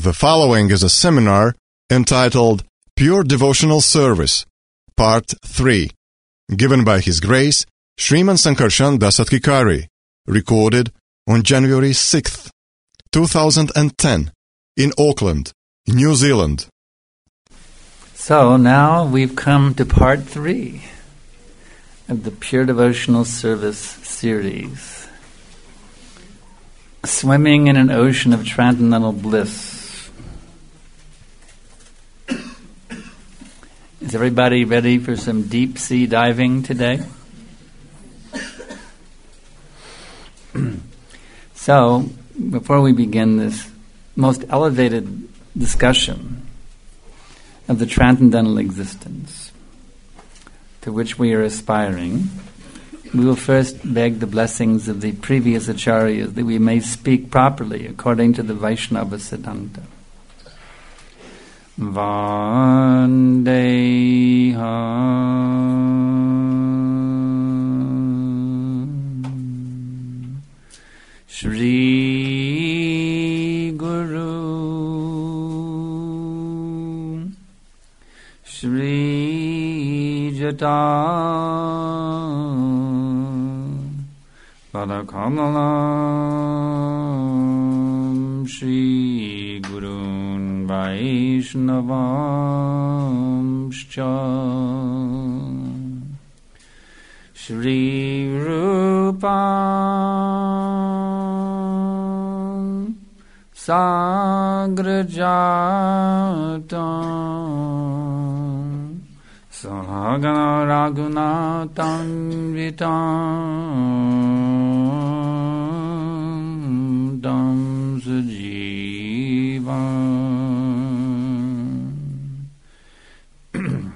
The following is a seminar entitled Pure Devotional Service, Part 3, given by His Grace, Sriman Sankarshan Dasatkikari, recorded on January 6th, 2010, in Auckland, New Zealand. So now we've come to Part 3 of the Pure Devotional Service series. Swimming in an ocean of transcendental bliss. Is everybody ready for some deep sea diving today? So, before we begin this most elevated discussion of the transcendental existence to which we are aspiring, we will first beg the blessings of the previous acharyas that we may speak properly according to the Vaishnava Siddhanta. Vandeham Shri Guru Shri Jata Padakamalam Shri Gurun Vaishnavamscha Shri Rupam Sagrajatam Sahagana Raghunatam Vitam Dam Sajivam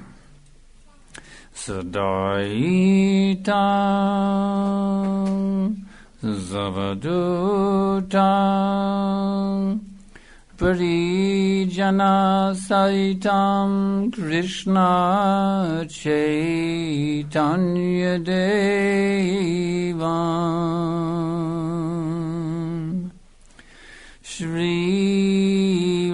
Sadaitam Zavadutam Parijana Saitam Krishna Chaitanya Devam Shri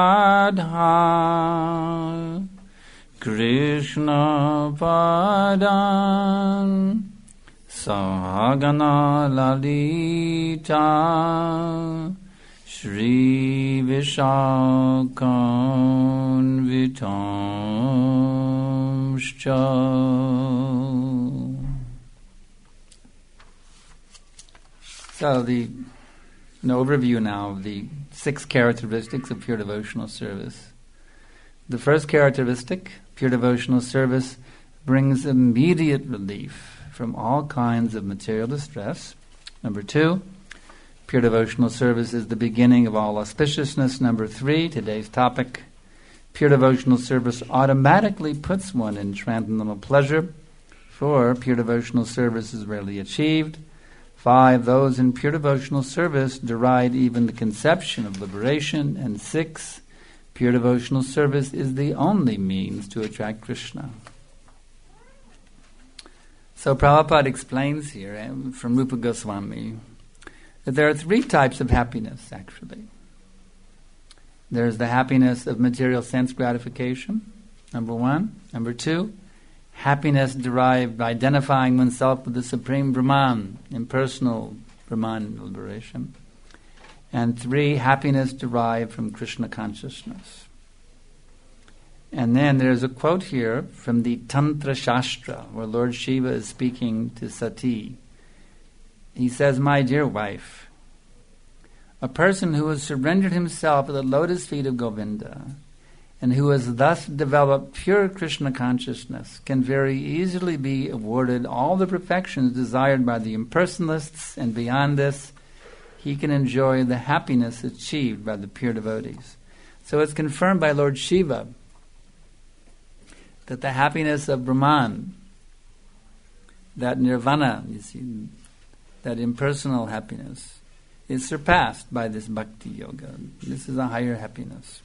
Radha Krishna Padam Sahagana Lalita Shri Vishakam Vitamscha. So an overview now of the 6 characteristics of pure devotional service. The first characteristic, pure devotional service, brings immediate relief from all kinds of material distress. Number 2, pure devotional service is the beginning of all auspiciousness. Number 3, today's topic, pure devotional service automatically puts one in transcendental pleasure, for pure devotional service is rarely achieved. 5, those in pure devotional service deride even the conception of liberation. And 6, pure devotional service is the only means to attract Krishna. So Prabhupada explains here from Rupa Goswami that there are 3 types of happiness, actually. There's the happiness of material sense gratification, number 1. Number 2, happiness derived by identifying oneself with the Supreme Brahman, impersonal Brahman liberation. And 3, happiness derived from Krishna consciousness. And then there's a quote here from the Tantra Shastra, where Lord Shiva is speaking to Sati. He says, "My dear wife, a person who has surrendered himself at the lotus feet of Govinda and who has thus developed pure Krishna consciousness can very easily be awarded all the perfections desired by the impersonalists, and beyond this, he can enjoy the happiness achieved by the pure devotees." So it's confirmed by Lord Shiva that the happiness of Brahman, that nirvana, you see, that impersonal happiness, is surpassed by this bhakti yoga. This is a higher happiness.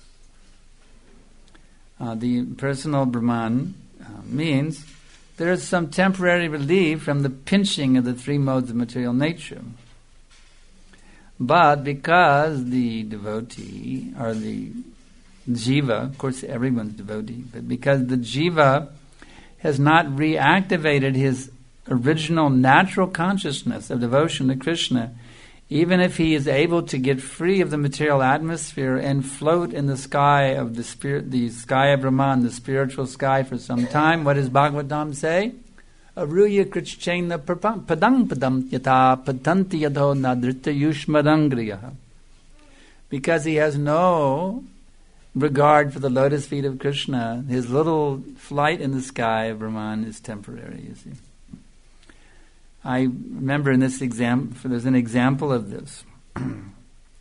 The impersonal Brahman means there is some temporary relief from the pinching of the 3 modes of material nature. But because the devotee, or the jiva, of course everyone's devotee, but because the jiva has not reactivated his original natural consciousness of devotion to Krishna, even if he is able to get free of the material atmosphere and float in the sky of the spirit, the sky of Brahman, the spiritual sky for some time, what does Bhagavatam say? Aruya krichchena padang padam yata padanti yadho nadrita yushmadangriyaha. Because he has no regard for the lotus feet of Krishna, his little flight in the sky of Brahman is temporary, you see. I remember in this example, there's an example of this. When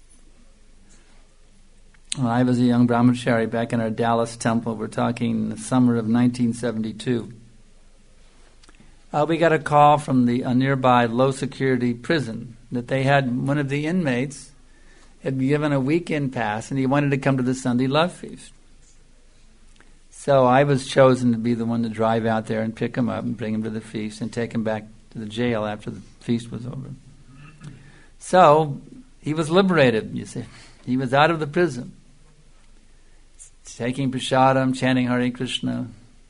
I was a young brahmachari back in our Dallas temple, we're talking the summer of 1972. We got a call from a nearby low-security prison that they had one of the inmates had given a weekend pass and he wanted to come to the Sunday Love Feast. So I was chosen to be the one to drive out there and pick him up and bring him to the feast and take him back to the jail after the feast was over. So he was liberated, you see. He was out of the prison, taking prasadam, chanting Hare Krishna.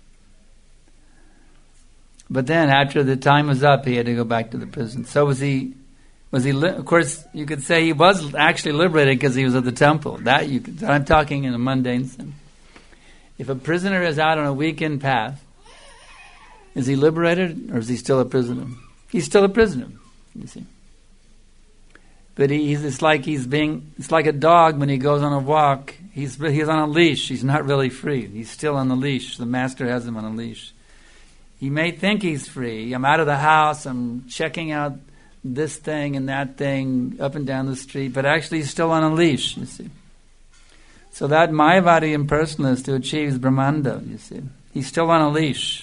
But then after the time was up, he had to go back to the prison. So was he of course, you could say he was actually liberated because he was at the temple. I'm talking in a mundane sense. If a prisoner is out on a weekend pass, is he liberated or is he still a prisoner? He's still a prisoner, you see. But it's like a dog when he goes on a walk. He's on a leash. He's not really free. He's still on the leash. The master has him on a leash. He may think he's free. I'm out of the house. I'm checking out this thing and that thing up and down the street, but actually he's still on a leash, you see. So that Mayavadi impersonalist who achieves Brahmanda, you see, he's still on a leash.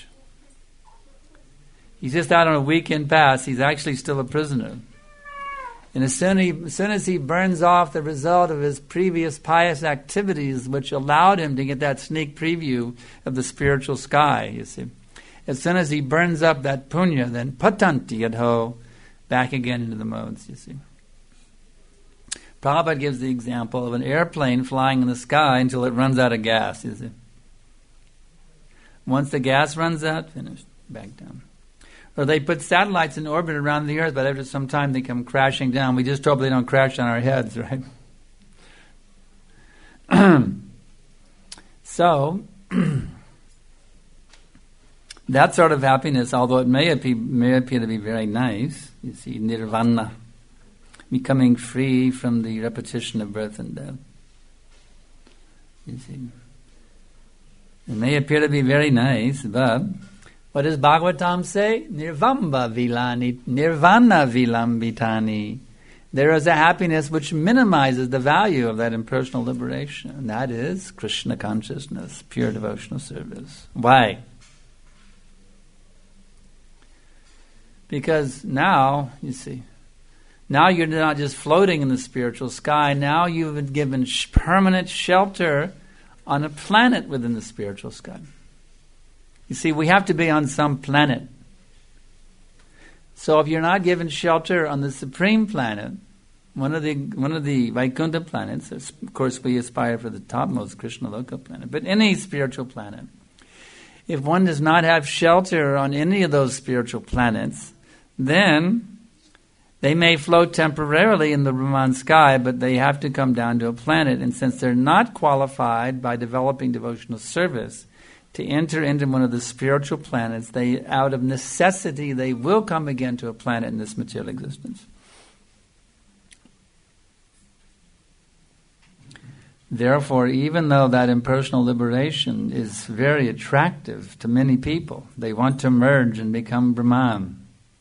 He's just out on a weekend pass. He's actually still a prisoner. And as soon as he burns off the result of his previous pious activities, which allowed him to get that sneak preview of the spiritual sky, you see, as soon as he burns up that punya, then patanti yadho, back again into the modes, you see. Prabhupada gives the example of an airplane flying in the sky until it runs out of gas, you see. Once the gas runs out, finished, back down. Or they put satellites in orbit around the earth, but after some time they come crashing down. We just hope they don't crash on our heads, right? So, that sort of happiness, although it may appear to be very nice, you see, nirvana, becoming free from the repetition of birth and death. You see, it may appear to be very nice, but what does Bhagavatam say? Nirvana vilambitani. There is a happiness which minimizes the value of that impersonal liberation, and that is Krishna consciousness, pure devotional service. Why? Because now, you see, now you're not just floating in the spiritual sky, now you've been given permanent shelter on a planet within the spiritual sky. You see, we have to be on some planet. So if you're not given shelter on the supreme planet, one of the Vaikuntha planets, of course we aspire for the topmost Krishna Loka planet, but any spiritual planet, if one does not have shelter on any of those spiritual planets, then they may float temporarily in the Brahman sky, but they have to come down to a planet. And since they're not qualified by developing devotional service to enter into one of the spiritual planets, they, out of necessity, they will come again to a planet in this material existence. Therefore, even though that impersonal liberation is very attractive to many people, they want to merge and become Brahman.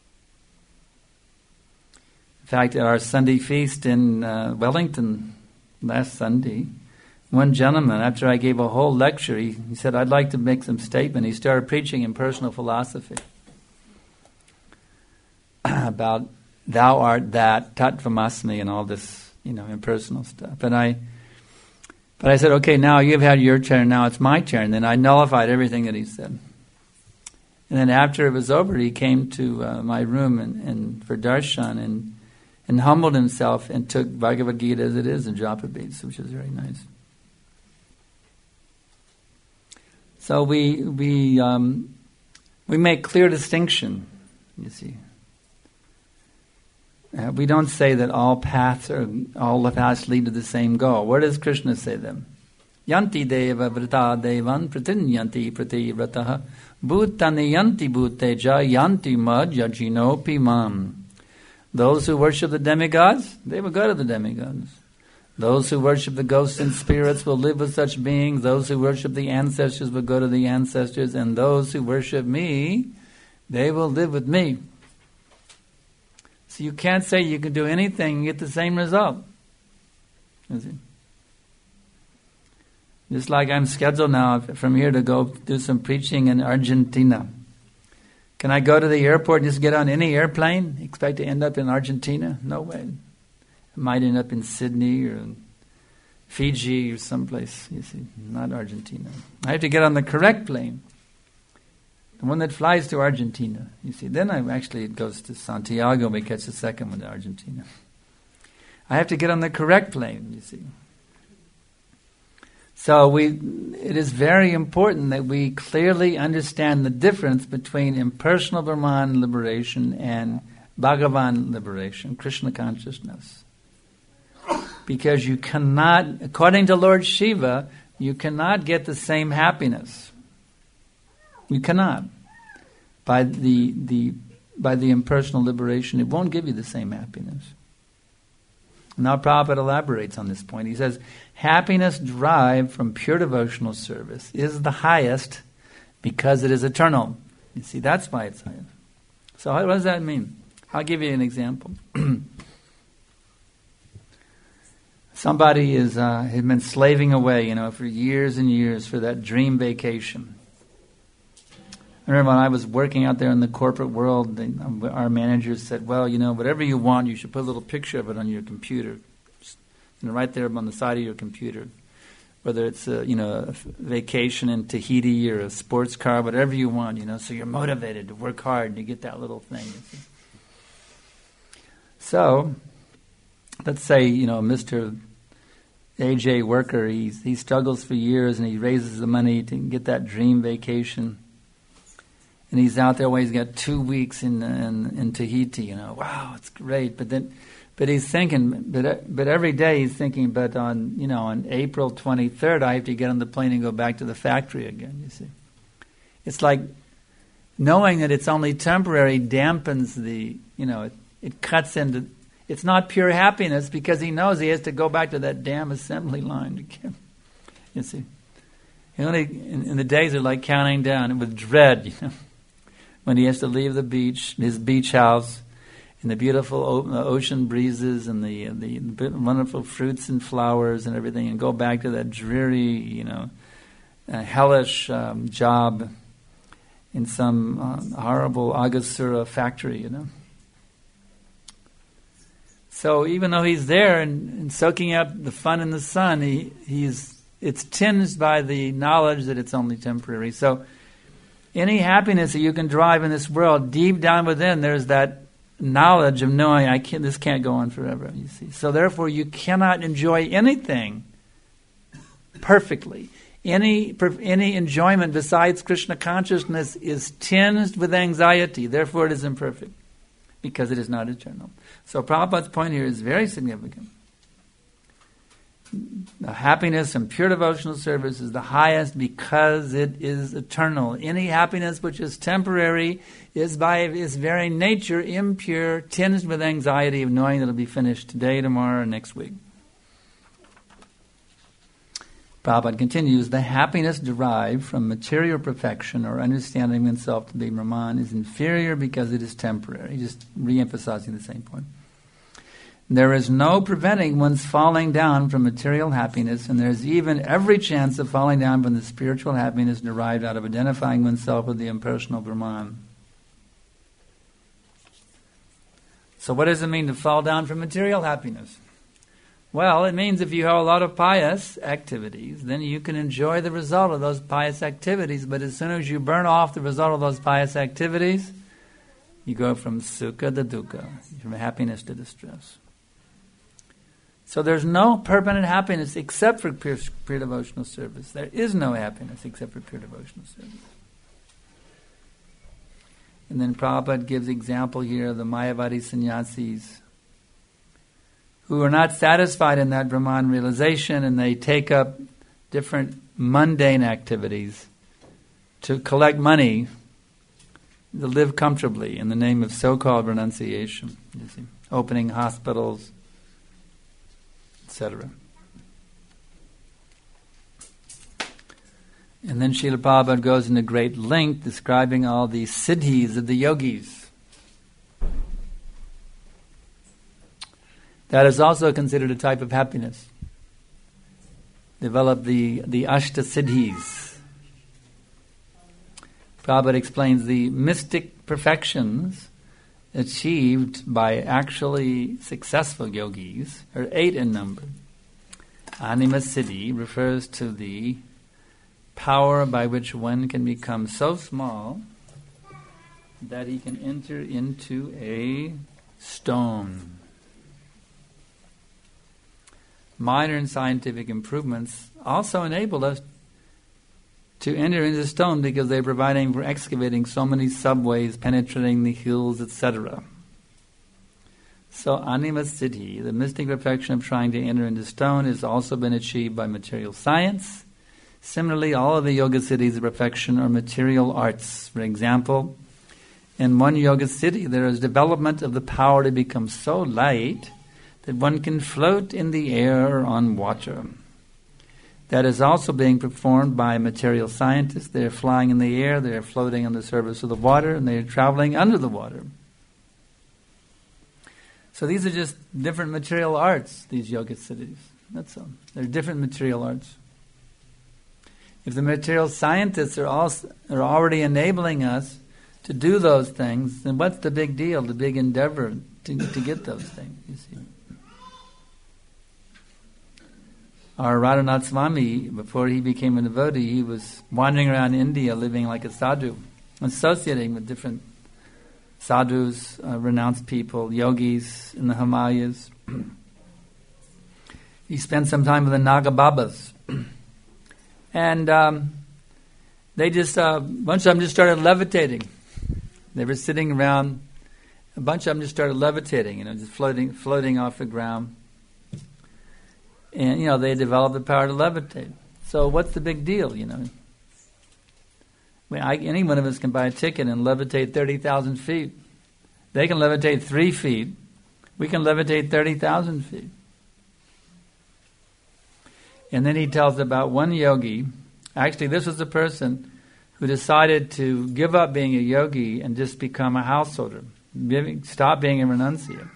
In fact, at our Sunday feast in Wellington last Sunday, one gentleman, after I gave a whole lecture, he said, I'd like to make some statement. He started preaching impersonal philosophy about thou art that, tattvamasmi, and all this, impersonal stuff. But I said, okay, now you've had your turn, now it's my turn. Then I nullified everything that he said. And then after it was over, he came to my room and for darshan, and humbled himself and took Bhagavad Gita as it is and dropped a beads, which is very nice. So we make clear distinction, you see. We don't say that all the paths lead to the same goal. Where does Krishna say them? Yanti deva vrita devan pratinyanti prativrataha bhutani yanti bhuteja yanti majajino pimam. Those who worship the demigods, they will go to the demigods. Those who worship the ghosts and spirits will live with such beings. Those who worship the ancestors will go to the ancestors. And those who worship me, they will live with me. So you can't say you can do anything and get the same result. Just like I'm scheduled now from here to go do some preaching in Argentina. Can I go to the airport and just get on any airplane, expect to end up in Argentina? No way. I might end up in Sydney or Fiji or someplace, you see, not Argentina. I have to get on the correct plane. The one that flies to Argentina, you see. Then it goes to Santiago, we catch the second one to Argentina. I have to get on the correct plane, you see. So it is very important that we clearly understand the difference between impersonal Brahman liberation and Bhagavan liberation, Krishna consciousness. Because you cannot, according to Lord Shiva, you cannot get the same happiness. You cannot. By the impersonal liberation, it won't give you the same happiness. Now Prabhupada elaborates on this point. He says, happiness derived from pure devotional service is the highest because it is eternal. You see, that's why it's highest. So what does that mean? I'll give you an example. Somebody had been slaving away, for years and years for that dream vacation. I remember when I was working out there in the corporate world, our managers said, well, whatever you want, you should put a little picture of it on your computer. Just, right there on the side of your computer. Whether it's a vacation in Tahiti or a sports car, whatever you want, so you're motivated to work hard and you get that little thing. So, let's say, Mr. AJ Worker, he struggles for years and he raises the money to get that dream vacation. And he's out there, he's got 2 weeks in Tahiti, wow, it's great. But he's thinking, but every day he's thinking, but on April 23rd, I have to get on the plane and go back to the factory again, you see. It's like knowing that it's only temporary dampens it cuts into, it's not pure happiness because he knows he has to go back to that damn assembly line again, you see. And the days are like counting down with dread, when he has to leave the beach, his beach house, and the beautiful ocean breezes and the wonderful fruits and flowers and everything, and go back to that dreary, hellish job in some horrible Agasura factory, So even though he's there and soaking up the fun in the sun, it's tinged by the knowledge that it's only temporary. So any happiness that you can derive in this world, deep down within, there's that knowledge of knowing this can't go on forever, you see. So therefore you cannot enjoy anything perfectly. Any enjoyment besides Krishna consciousness is tinged with anxiety. Therefore it is imperfect, because it is not eternal. So Prabhupada's point here is very significant. The happiness and pure devotional service is the highest because it is eternal. Any happiness which is temporary is by its very nature impure, tinged with anxiety of knowing that it will be finished today, tomorrow, or next week. Prabhupada continues, the happiness derived from material perfection or understanding oneself to be Brahman is inferior because it is temporary. Just re-emphasizing the same point. There is no preventing one's falling down from material happiness, and there is even every chance of falling down from the spiritual happiness derived out of identifying oneself with the impersonal Brahman. So what does it mean to fall down from material happiness? Well, it means if you have a lot of pious activities, then you can enjoy the result of those pious activities, but as soon as you burn off the result of those pious activities, You go from sukha to dukkha, from happiness to distress. So there's no permanent happiness except for pure devotional service. There is no happiness except for pure devotional service. And then Prabhupada gives example here of the Mayavadi sannyasis who are not satisfied in that Brahman realization, and they take up different mundane activities to collect money to live comfortably in the name of so-called renunciation. You see, opening hospitals, etc. And then Srila Prabhupada goes into great length describing all the siddhis of the yogis. That is also considered a type of happiness. Develop the Ashta Siddhis. Prabhupada explains the mystic perfections achieved by actually successful yogis are 8 in number. Anima Siddhi refers to the power by which one can become so small that he can enter into a stone. Modern scientific improvements also enable us to enter into stone because they're providing for excavating so many subways, penetrating the hills, etc. So anima siddhi, the mystic perfection of trying to enter into stone, has also been achieved by material science. Similarly, all of the yoga siddhis of perfection are material arts. For example, in one yoga siddhi, there is development of the power to become so light that one can float in the air on water. That is also being performed by material scientists. They are flying in the air, they are floating on the surface of the water, and they are traveling under the water. So these are just different material arts, these yoga siddhis. That's all. They're different material arts. If the material scientists are already enabling us to do those things, then what's the big deal, the big endeavor to get those things, you see? Our Radhanath Swami, before he became a devotee, he was wandering around India living like a sadhu, associating with different sadhus, renounced people, yogis in the Himalayas. He spent some time with the Naga Babas. And they just, a bunch of them just started levitating. They were sitting around, a bunch of them just started levitating, just floating off the ground. And, they developed the power to levitate. So what's the big deal, any one of us can buy a ticket and levitate 30,000 feet. They can levitate 3 feet. We can levitate 30,000 feet. And then he tells about one yogi. Actually, this was a person who decided to give up being a yogi and just become a householder. Stop being a renunciate.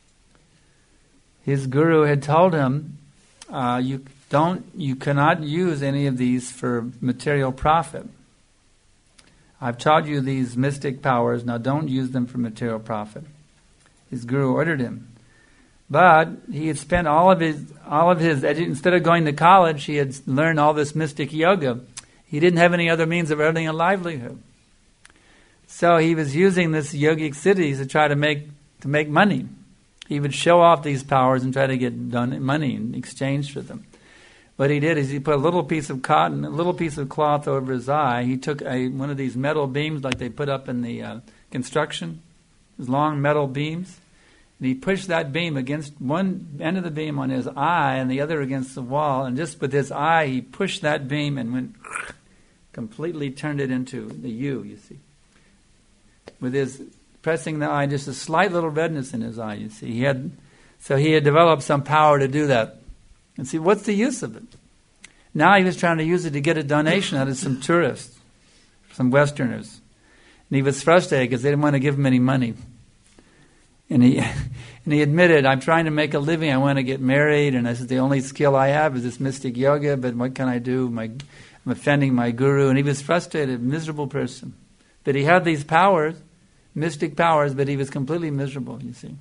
His guru had told him, you cannot use any of these for material profit. I've taught you these mystic powers, now don't use them for material profit. His guru ordered him. But he had spent all of his instead of going to college, he had learned all this mystic yoga. He didn't have any other means of earning a livelihood. So he was using this yogic siddhis to try to make money. He would show off these powers and try to get money in exchange for them. What he did is he put a little piece of cotton, a little piece of cloth over his eye. He took one of these metal beams like they put up in the construction, these long metal beams, and he pushed that beam against one end of the beam on his eye and the other against the wall, and just with his eye he pushed that beam and went completely turned it into the U, you see. With his pressing the eye, just a slight little redness in his eye, you see. He had developed some power to do that. And see, what's the use of it? Now he was trying to use it to get a donation out of some tourists, some Westerners. And he was frustrated because they didn't want to give him any money. And he admitted, I'm trying to make a living, I want to get married, and I said, the only skill I have is this mystic yoga, but what can I do? I'm offending my guru. And he was frustrated, miserable person. But he had these powers, mystic powers, but he was completely miserable, you see.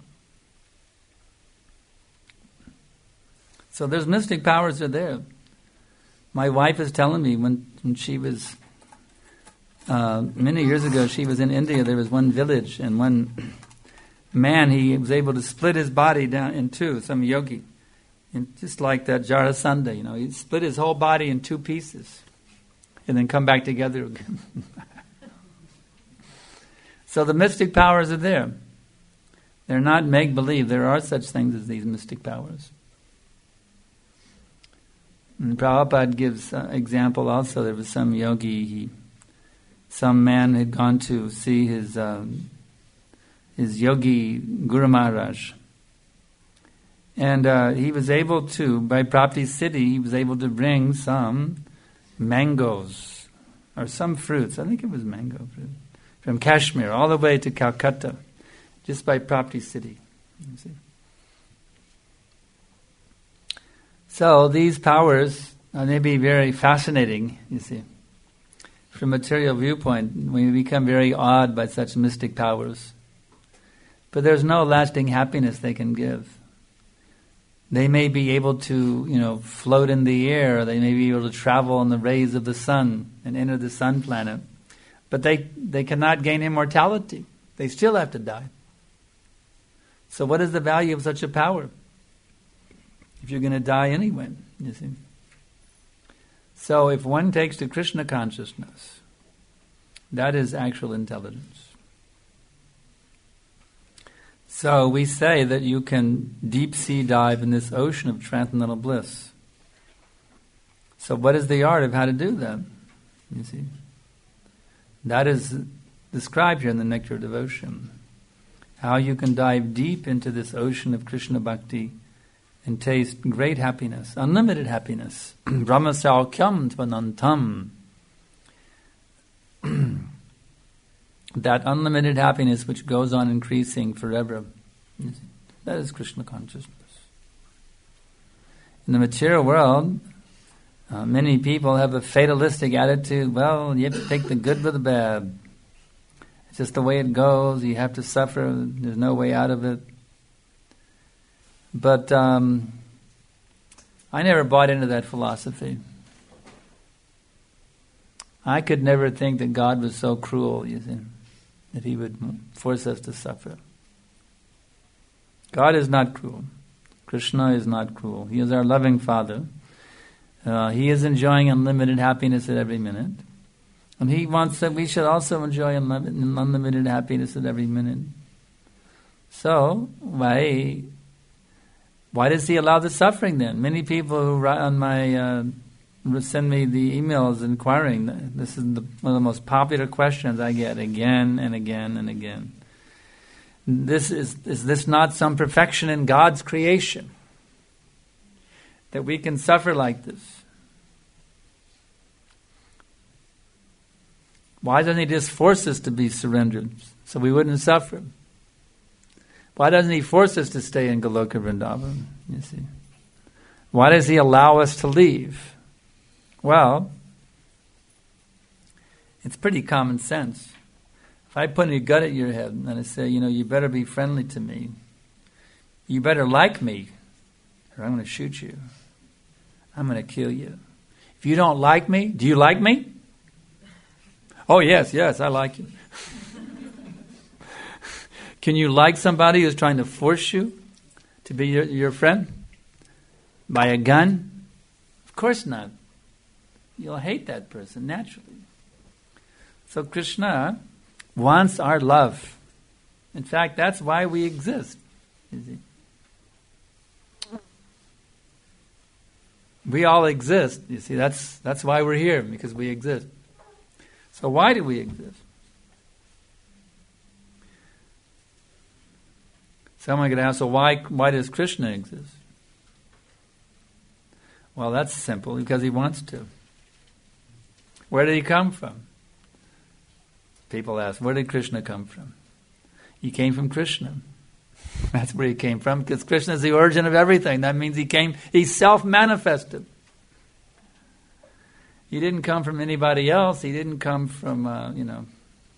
So there's mystic powers are there. My wife is telling me when she was Many years ago, she was in India. There was one village, and one man, he was able to split his body down in two, some yogi. And just like that Jarasandha, he split his whole body in two pieces and then come back together again. So the mystic powers are there. They're not make-believe. There are such things as these mystic powers. And Prabhupada gives an example also. There was some yogi, some man had gone to see his yogi Guru Maharaj. And he was able to, by Prapti Siddhi, he was able to bring some mangoes, or some fruits, I think it was mango fruit, from Kashmir all the way to Calcutta, just by Prapti Siddhi. You see? So these powers may be very fascinating, you see. From a material viewpoint, we become very awed by such mystic powers. But there's no lasting happiness they can give. They may be able to, float in the air. They may be able to travel in the rays of the sun and enter the sun planet. But they cannot gain immortality. They still have to die. So what is the value of such a power? If you're going to die anyway, you see. So if one takes to Krishna consciousness, that is actual intelligence. So we say that you can deep sea dive in this ocean of transcendental bliss. So what is the art of how to do that? You see, that is described here in the Nectar of Devotion. How you can dive deep into this ocean of Krishna Bhakti and taste great happiness, unlimited happiness. Brahma Saukyam Tvanantam. That unlimited happiness which goes on increasing forever. That is Krishna consciousness. In the material world, many people have a fatalistic attitude. Well, you have to take the good with the bad. It's just the way it goes. You have to suffer. There's no way out of it. But I never bought into that philosophy. I could never think that God was so cruel, you see, that He would force us to suffer. God is not cruel. Krishna is not cruel. He is our loving Father. He is enjoying unlimited happiness at every minute. And He wants that we should also enjoy unlimited happiness at every minute. So, why does He allow the suffering then? Many people who write on my send me the emails inquiring. This is one of the most popular questions I get again and again and again. Is this not some perfection in God's creation? That we can suffer like this? Why doesn't He just force us to be surrendered so we wouldn't suffer? Why doesn't He force us to stay in Goloka Vrindavan? You see, why does He allow us to leave? Well, it's pretty common sense. If I put a gun at your head and I say, you better be friendly to me, you better like me, or I'm going to shoot you. I'm going to kill you. If you don't like me, do you like me? Oh, yes, I like you. Can you like somebody who's trying to force you to be your friend? By a gun? Of course not. You'll hate that person naturally. So Krishna wants our love. In fact, that's why we exist. You see? We all exist. You see, that's why we're here, because we exist. So why do we exist? Someone could ask, so why does Krishna exist? Well, that's simple, because He wants to. Where did He come from? People ask, where did Krishna come from? He came from Krishna. That's where He came from, because Krishna is the origin of everything. That means He self-manifested. He didn't come from anybody else. He didn't come from,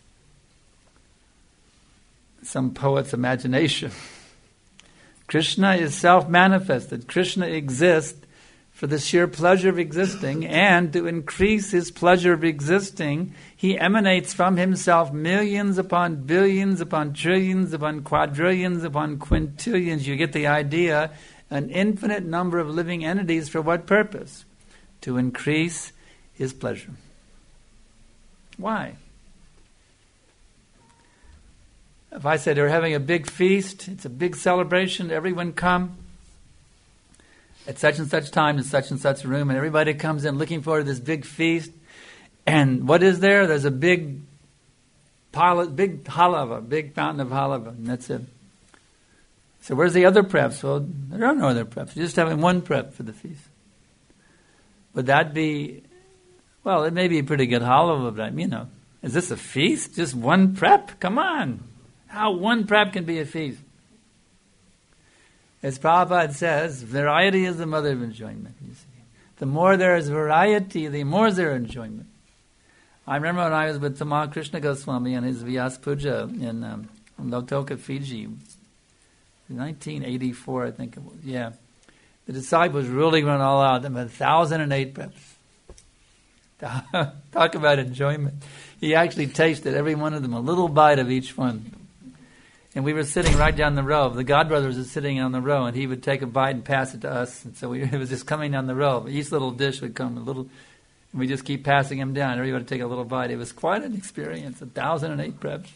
some poet's imagination. Krishna is self-manifested. Krishna exists for the sheer pleasure of existing, and to increase his pleasure of existing, he emanates from himself millions upon billions upon trillions upon quadrillions upon quintillions. You get the idea. An infinite number of living entities for what purpose? To increase his pleasure. Why? If I said we're having a big feast, it's a big celebration, everyone come at such and such time in such and such room, and everybody comes in looking forward to this big feast. And what is there? There's a big big halava, big fountain of halava, and that's it. So where's the other preps? Well, there are no other preps. You're just having one prep for the feast. Would that be, well, it may be pretty good halava, but is this a feast? Just one prep? Come on. How one prep can be a feast? As Prabhupada says, variety is the mother of enjoyment, you see. The more there is variety, the more is there enjoyment. I remember when I was with Tamal Krishna Goswami on his Vyas Puja in Lautoka, Fiji, 1984, I think it was. Yeah. The disciples really went all out. They had 1,008 preps. Talk about enjoyment. He actually tasted every one of them, a little bite of each one. And we were sitting right down the row. The Godbrothers were sitting on the row, and he would take a bite and pass it to us. And so it was just coming down the row. Each little dish would come a little, and we just keep passing him down. Everybody would take a little bite. It was quite an experience, 1,008 preps.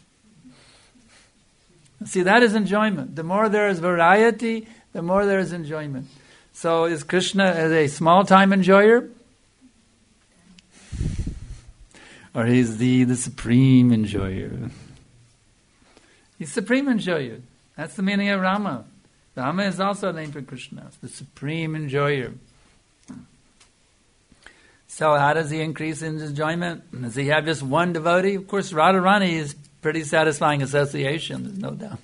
See, that is enjoyment. The more there is variety, the more there is enjoyment. So is Krishna as a small-time enjoyer? Or he's the supreme enjoyer? He's supreme enjoyer. That's the meaning of Rama. Rama is also a name for Krishna, the supreme enjoyer. So how does he increase in enjoyment? Does he have just one devotee? Of course, Radharani is pretty satisfying association, there's no doubt.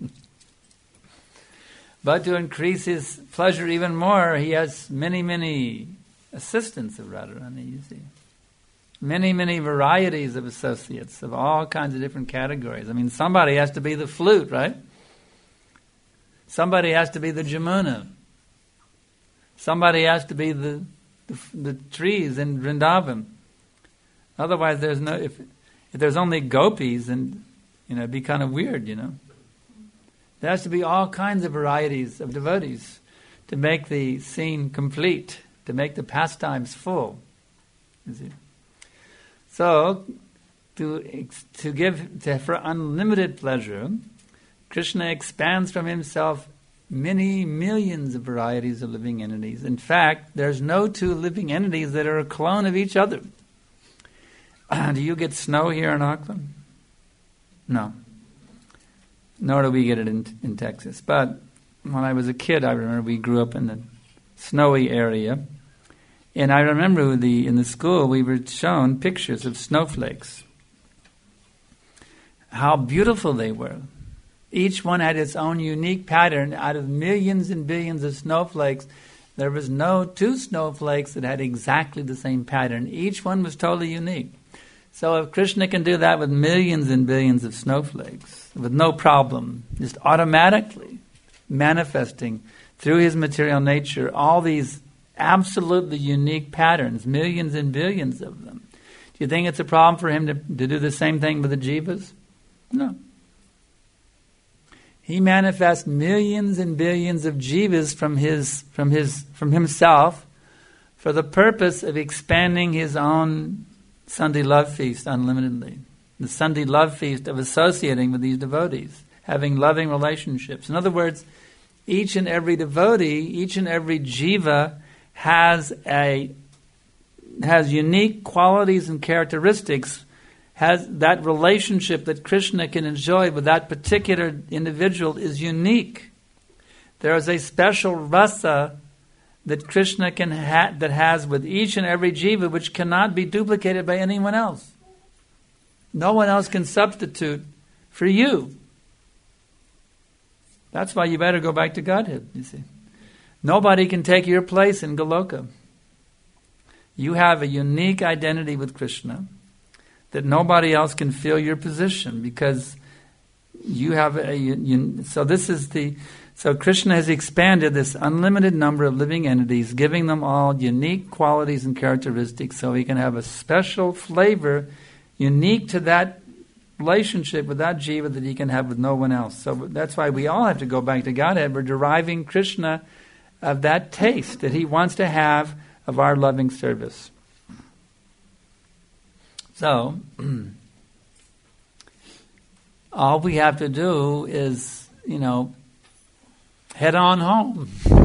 But to increase his pleasure even more, he has many, many assistants of Radharani, you see. Many, many varieties of associates of all kinds of different categories. I mean, somebody has to be the flute, right? Somebody has to be the Jamuna. Somebody has to be the trees in Vrindavan. Otherwise, there's no. If there's only gopis, then it'd be kind of weird, There has to be all kinds of varieties of devotees to make the scene complete, to make the pastimes full. You see? So, for unlimited pleasure, Krishna expands from himself many millions of varieties of living entities. In fact, there's no two living entities that are a clone of each other. Do you get snow here in Auckland? No. Nor do we get it in Texas. But when I was a kid, I remember we grew up in the snowy area. And I remember in the school we were shown pictures of snowflakes. How beautiful they were. Each one had its own unique pattern. Out of millions and billions of snowflakes, there was no two snowflakes that had exactly the same pattern. Each one was totally unique. So if Krishna can do that with millions and billions of snowflakes, with no problem, just automatically manifesting through his material nature all these absolutely unique patterns, millions and billions of them. Do you think it's a problem for him to do the same thing with the jivas? No. He manifests millions and billions of jivas from himself for the purpose of expanding his own Sunday love feast unlimitedly. The Sunday love feast of associating with these devotees, having loving relationships. In other words, each and every devotee, each and every jiva has unique qualities and characteristics, has that relationship that Krishna can enjoy with that particular individual is unique. There is a special rasa that Krishna that has with each and every jiva which cannot be duplicated by anyone else. No one else can substitute for you. That's why you better go back to Godhead, you see. Nobody can take your place in Goloka. You have a unique identity with Krishna that nobody else can fill your position because you have so this is So Krishna has expanded this unlimited number of living entities, giving them all unique qualities and characteristics so he can have a special flavor unique to that relationship with that jiva that he can have with no one else. So that's why we all have to go back to Godhead. We're deriving Krishna of that taste that he wants to have of our loving service. So, all we have to do is, head on home.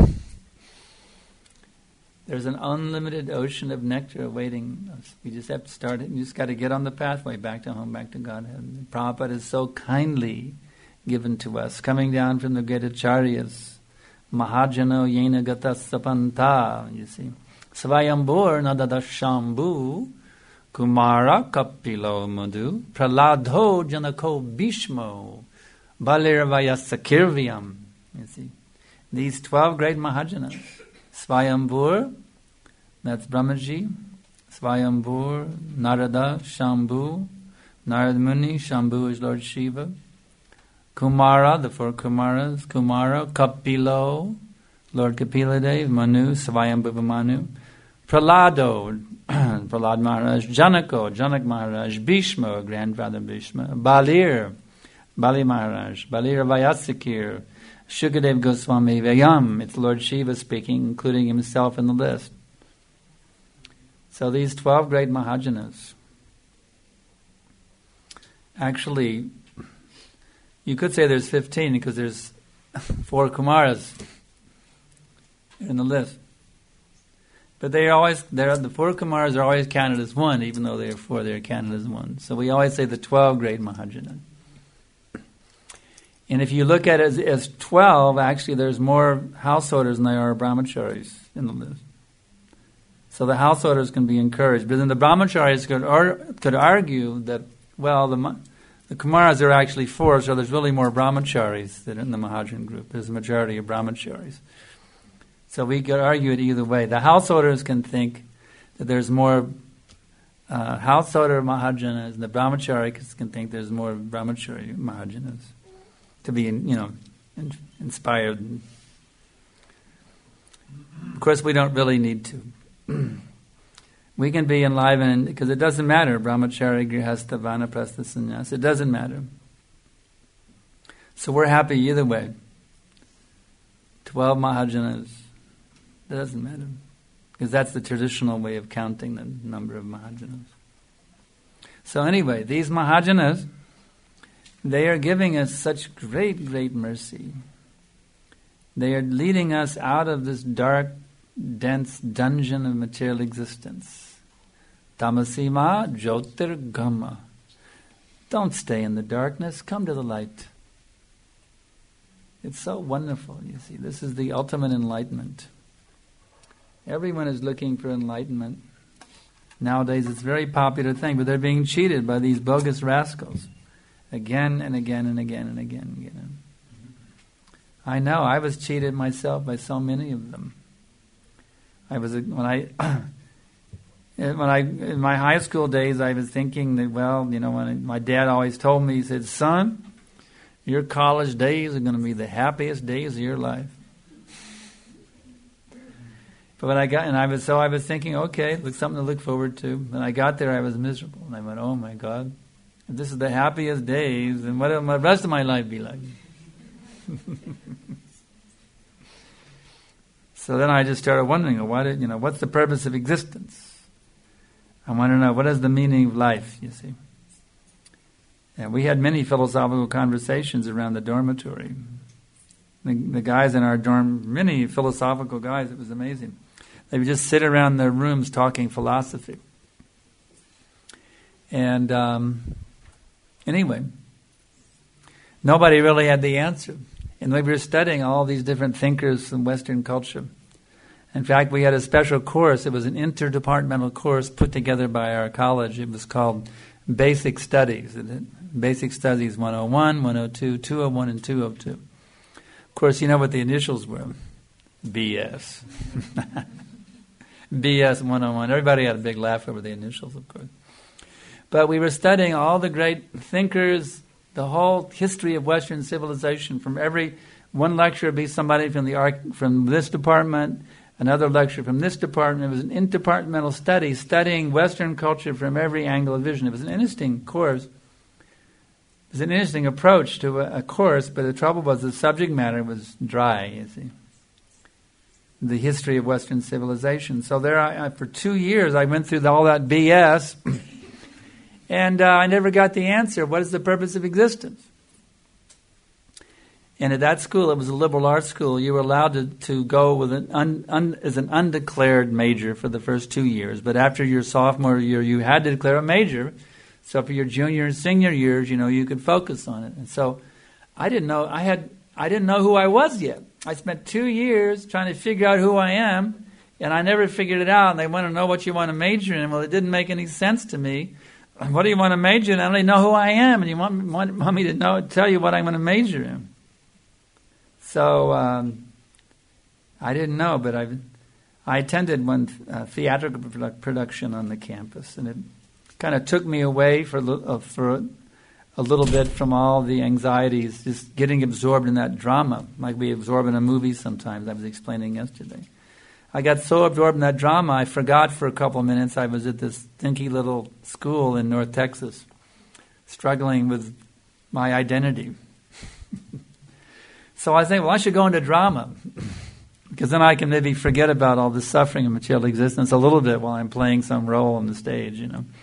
There's an unlimited ocean of nectar awaiting us. We just have to start it. You just got to get on the pathway back to home, back to Godhead. Prabhupada is so kindly given to us, coming down from the great acharyas. Mahajano yena gata sapanta, you see. Svayambur nadadashambhu kumara kapilo madhu praladho janako bhishmo balirvaya sakirvyam, you see. These 12 great Mahajanas. Svayambur, that's Brahmaji. Svayambur, Narada, Shambhu, Narada Muni, Shambhu is Lord Shiva. Kumara, the 4 Kumaras, Kumara, Kapilo, Lord Kapila Dev, Manu, Svayambhuva Manu. Pralado, Pralad Maharaj, Janako, Janak Maharaj, Bhishma, grandfather Bhishma, Balir, Bali Maharaj, Balir Vayasakir, Shukadev Goswami Vyam, it's Lord Shiva speaking, including himself in the list. So these 12 great Mahajanas, actually, you could say there's 15 because there's 4 Kumaras in the list. But the 4 Kumaras are always counted as 1, even though they are 4, they're counted as 1. So we always say the 12 great Mahajanas. And if you look at it as 12, actually there's more householders than there are brahmacharis in the list. So the householders can be encouraged. But then the brahmacharis could argue that, well, the Kumaras are actually 4, so there's really more brahmacharis than in the Mahajan group. There's a majority of brahmacharis. So we could argue it either way. The householders can think that there's more householder Mahajanas, and the brahmacharis can think there's more brahmachari Mahajanas. To be, inspired. Of course, we don't really need to. We can be enlivened, because it doesn't matter, brahmachari, grihastha, vanaprastha, sannyas, it doesn't matter. So we're happy either way. 12 Mahajanas, it doesn't matter. Because that's the traditional way of counting the number of Mahajanas. So anyway, these Mahajanas, they are giving us such great, great mercy. They are leading us out of this dark, dense dungeon of material existence. Tamasima jyotirgama. Don't stay in the darkness, come to the light. It's so wonderful, you see. This is the ultimate enlightenment. Everyone is looking for enlightenment. Nowadays it's a very popular thing, but they're being cheated by these bogus rascals. Again and again and again and again. I know, I was cheated myself by so many of them. In my high school days, I was thinking that, when my dad always told me, he said, "Son, your college days are going to be the happiest days of your life." But when I was thinking, okay, something to look forward to. When I got there, I was miserable, and I went, "Oh my God, if this is the happiest days, then what will the rest of my life be like?" So then I just started wondering, what's the purpose of existence? I want to know, what is the meaning of life, you see? And we had many philosophical conversations around the dormitory. The guys in our dorm, many philosophical guys, it was amazing. They would just sit around their rooms talking philosophy. And anyway, nobody really had the answer. And we were studying all these different thinkers from Western culture. In fact, we had a special course. It was an interdepartmental course put together by our college. It was called Basic Studies. Basic Studies 101, 102, 201, and 202. Of course, you know what the initials were. BS. BS 101. Everybody had a big laugh over the initials, of course. But we were studying all the great thinkers, the whole history of Western civilization from every One lecturer would be somebody from this department, another lecturer from this department. It was an interdepartmental study, studying Western culture from every angle of vision. It was an interesting course. It was an interesting approach to a course, but the trouble was the subject matter was dry, you see. The history of Western civilization. So there, for 2 years, I went through all that BS, and I never got the answer. What is the purpose of existence? And at that school, it was a liberal arts school, you were allowed to go with as an undeclared major for the first 2 years. But after your sophomore year, you had to declare a major. So for your junior and senior years, you could focus on it. And so I didn't know who I was yet. I spent 2 years trying to figure out who I am, and I never figured it out. And they want to know what you want to major in. Well, it didn't make any sense to me. What do you want to major in? I don't even know who I am, and you want me to tell you what I'm going to major in. So I didn't know, but I attended one theatrical production on the campus, and it kind of took me away for a little bit from all the anxieties, just getting absorbed in that drama, like we absorb in a movie sometimes, I was explaining yesterday. I got so absorbed in that drama, I forgot for a couple of minutes I was at this stinky little school in North Texas, struggling with my identity. So I think, well, I should go into drama, because then I can maybe forget about all the suffering of material existence a little bit while I'm playing some role on the stage,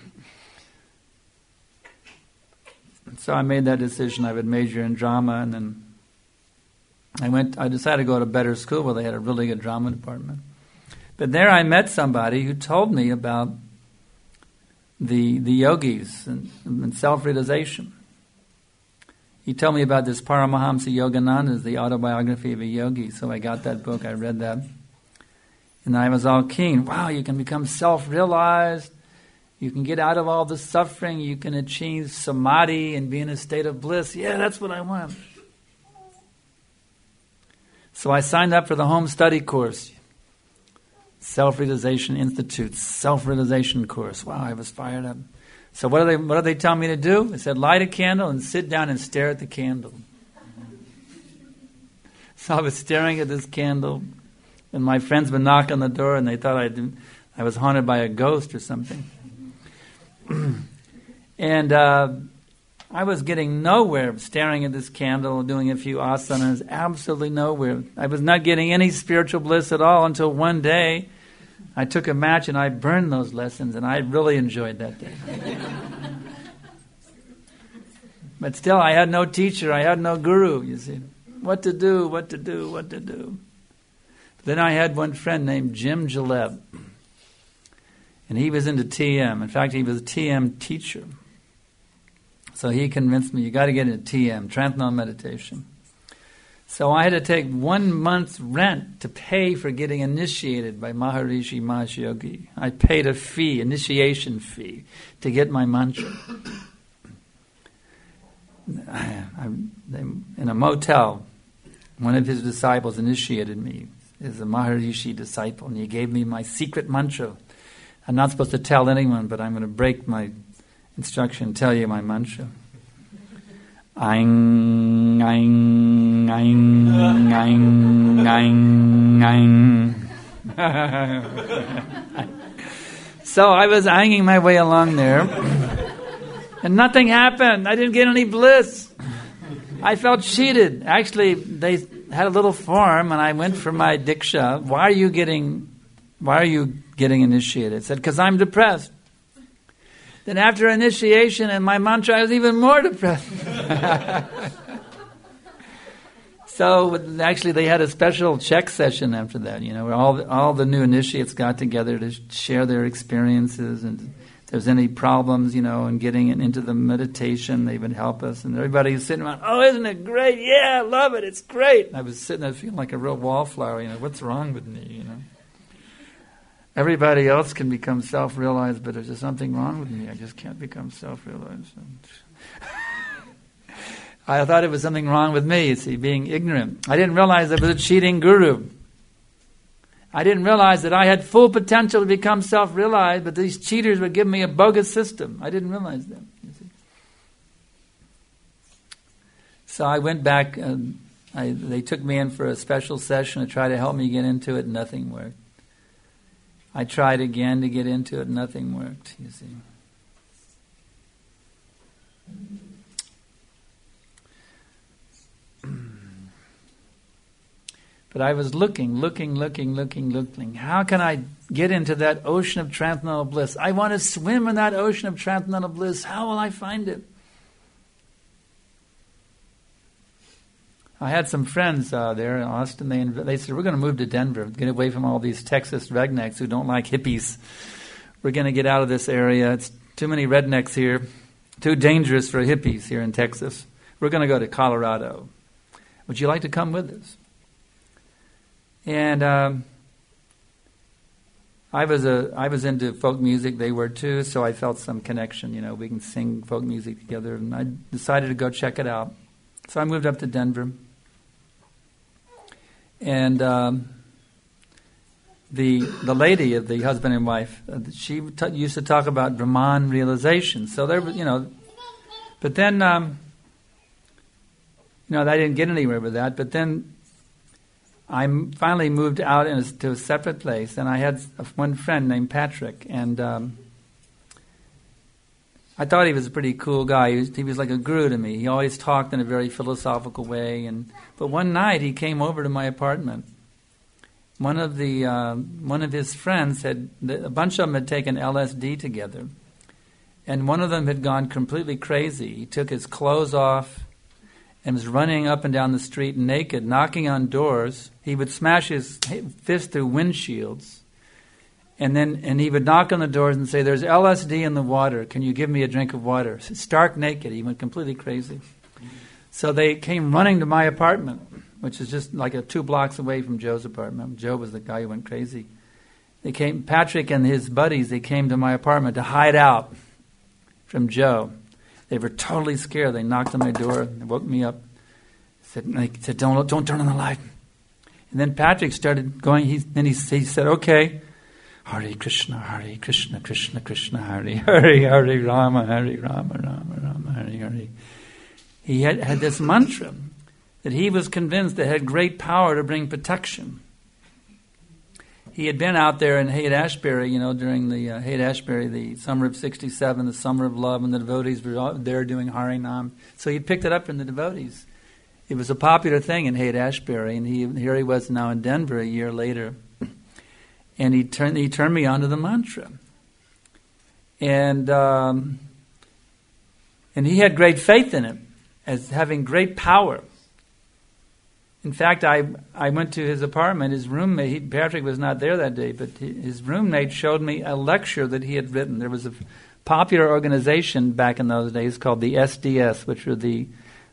So I made that decision. I would major in drama, and then I decided to go to a better school where they had a really good drama department. But there I met somebody who told me about the yogis and self-realization. He told me about this Paramahamsa Yogananda, the autobiography of a yogi. So I got that book, I read that. And I was all keen. Wow, you can become self-realized. You can get out of all the suffering. You can achieve samadhi and be in a state of bliss. Yeah, that's what I want. So I signed up for the home study course. Self-Realization Institute's self-realization course. Wow, I was fired up. So what do they tell me to do? They said, light a candle and sit down and stare at the candle. So I was staring at this candle, and my friends would knock on the door, and they thought I was haunted by a ghost or something. And I was getting nowhere staring at this candle, doing a few asanas, absolutely nowhere. I was not getting any spiritual bliss at all until one day I took a match and I burned those lessons, and I really enjoyed that day. But still, I had no teacher, I had no guru, you see. What to do. Then I had one friend named Jim Jaleb. And he was into TM. In fact, he was a TM teacher. So he convinced me, you got to get into TM, Transcendental Meditation. So I had to take 1 month's rent to pay for getting initiated by Maharishi Mahesh Yogi. I paid a fee, initiation fee, to get my mantra. In a motel, one of his disciples initiated me as a Maharishi disciple, and he gave me my secret mantra. I'm not supposed to tell anyone, but I'm going to break my instruction and tell you my mantra. Aing, aing, aing, aing, aing, aing. So I was ainging my way along there, and nothing happened. I didn't get any bliss. I felt cheated. Actually, they had a little form, and I went for my diksha. Why are you getting initiated? It said, because I'm depressed. Then after initiation and my mantra, I was even more depressed. So actually they had a special check session after that, where all the new initiates got together to share their experiences, and if there's any problems, in getting into the meditation, they would help us. And everybody was sitting around, oh, isn't it great? Yeah, I love it. It's great. And I was sitting there feeling like a real wallflower, what's wrong with me, Everybody else can become self-realized, but there's just something wrong with me. I just can't become self-realized. I thought it was something wrong with me, being ignorant. I didn't realize I was a cheating guru. I didn't realize that I had full potential to become self-realized, but these cheaters would give me a bogus system. I didn't realize that. So I went back They took me in for a special session to try to help me get into it, and nothing worked. I tried again to get into it, nothing worked, you see. But I was looking. How can I get into that ocean of transcendental bliss? I want to swim in that ocean of transcendental bliss. How will I find it? I had some friends there in Austin. They said, we're going to move to Denver, get away from all these Texas rednecks who don't like hippies. We're going to get out of this area. It's too many rednecks here. Too dangerous for hippies here in Texas. We're going to go to Colorado. Would you like to come with us? And I was into folk music. They were too, so I felt some connection. We can sing folk music together. And I decided to go check it out. So I moved up to Denver. And the lady of the husband and wife, she used to talk about Brahman realization. So there, but then, I didn't get anywhere with that. But then I finally moved out to a separate place, and I had one friend named Patrick, and I thought he was a pretty cool guy. He was like a guru to me. He always talked in a very philosophical way. But one night he came over to my apartment. One of his friends a bunch of them had taken LSD together, and one of them had gone completely crazy. He took his clothes off and was running up and down the street naked, knocking on doors. He would smash his fist through windshields. And he would knock on the doors and say, "There's LSD in the water. Can you give me a drink of water?" Stark naked. He went completely crazy. So they came running to my apartment, which is just like 2 blocks away from Joe's apartment. Joe was the guy who went crazy. Patrick and his buddies, they came to my apartment to hide out from Joe. They were totally scared. They knocked on my door. They woke me up. They said, "Don't turn on the light." And then Patrick started going. He said, "Okay, Hare Krishna, Krishna Krishna, Hare Hare Rama, Hare Rama, Rama Rama, Hare Hare." He had this mantra that he was convinced that had great power to bring protection. He had been out there in Haight-Ashbury, during the Haight-Ashbury, the summer of '67, the summer of love, and the devotees were there doing Harinam. So he picked it up from the devotees. It was a popular thing in Haight-Ashbury, and here he was now in Denver a year later. And he turned me on to the mantra. And he had great faith in it, as having great power. In fact, I went to his apartment. His roommate, Patrick was not there that day, but his roommate showed me a lecture that he had written. There was a popular organization back in those days called the SDS, which were the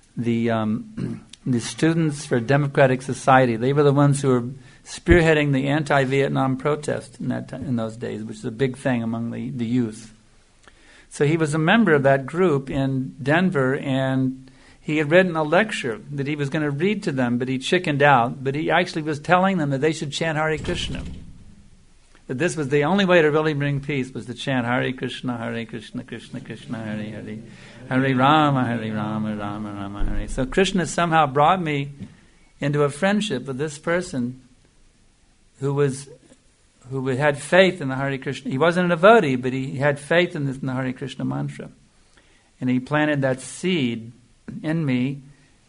Students for Democratic Society. They were the ones who were spearheading the anti-Vietnam protest in those days, which is a big thing among the youth. So he was a member of that group in Denver, and he had written a lecture that he was going to read to them, but he chickened out. But he actually was telling them that they should chant Hare Krishna. That this was the only way to really bring peace, was to chant Hare Krishna, Krishna Krishna, Hare Hare, Hare Rama, Rama Rama, Hare. So Krishna somehow brought me into a friendship with this person who had faith in the Hare Krishna. He wasn't a devotee, but he had faith in the Hare Krishna mantra. And he planted that seed in me.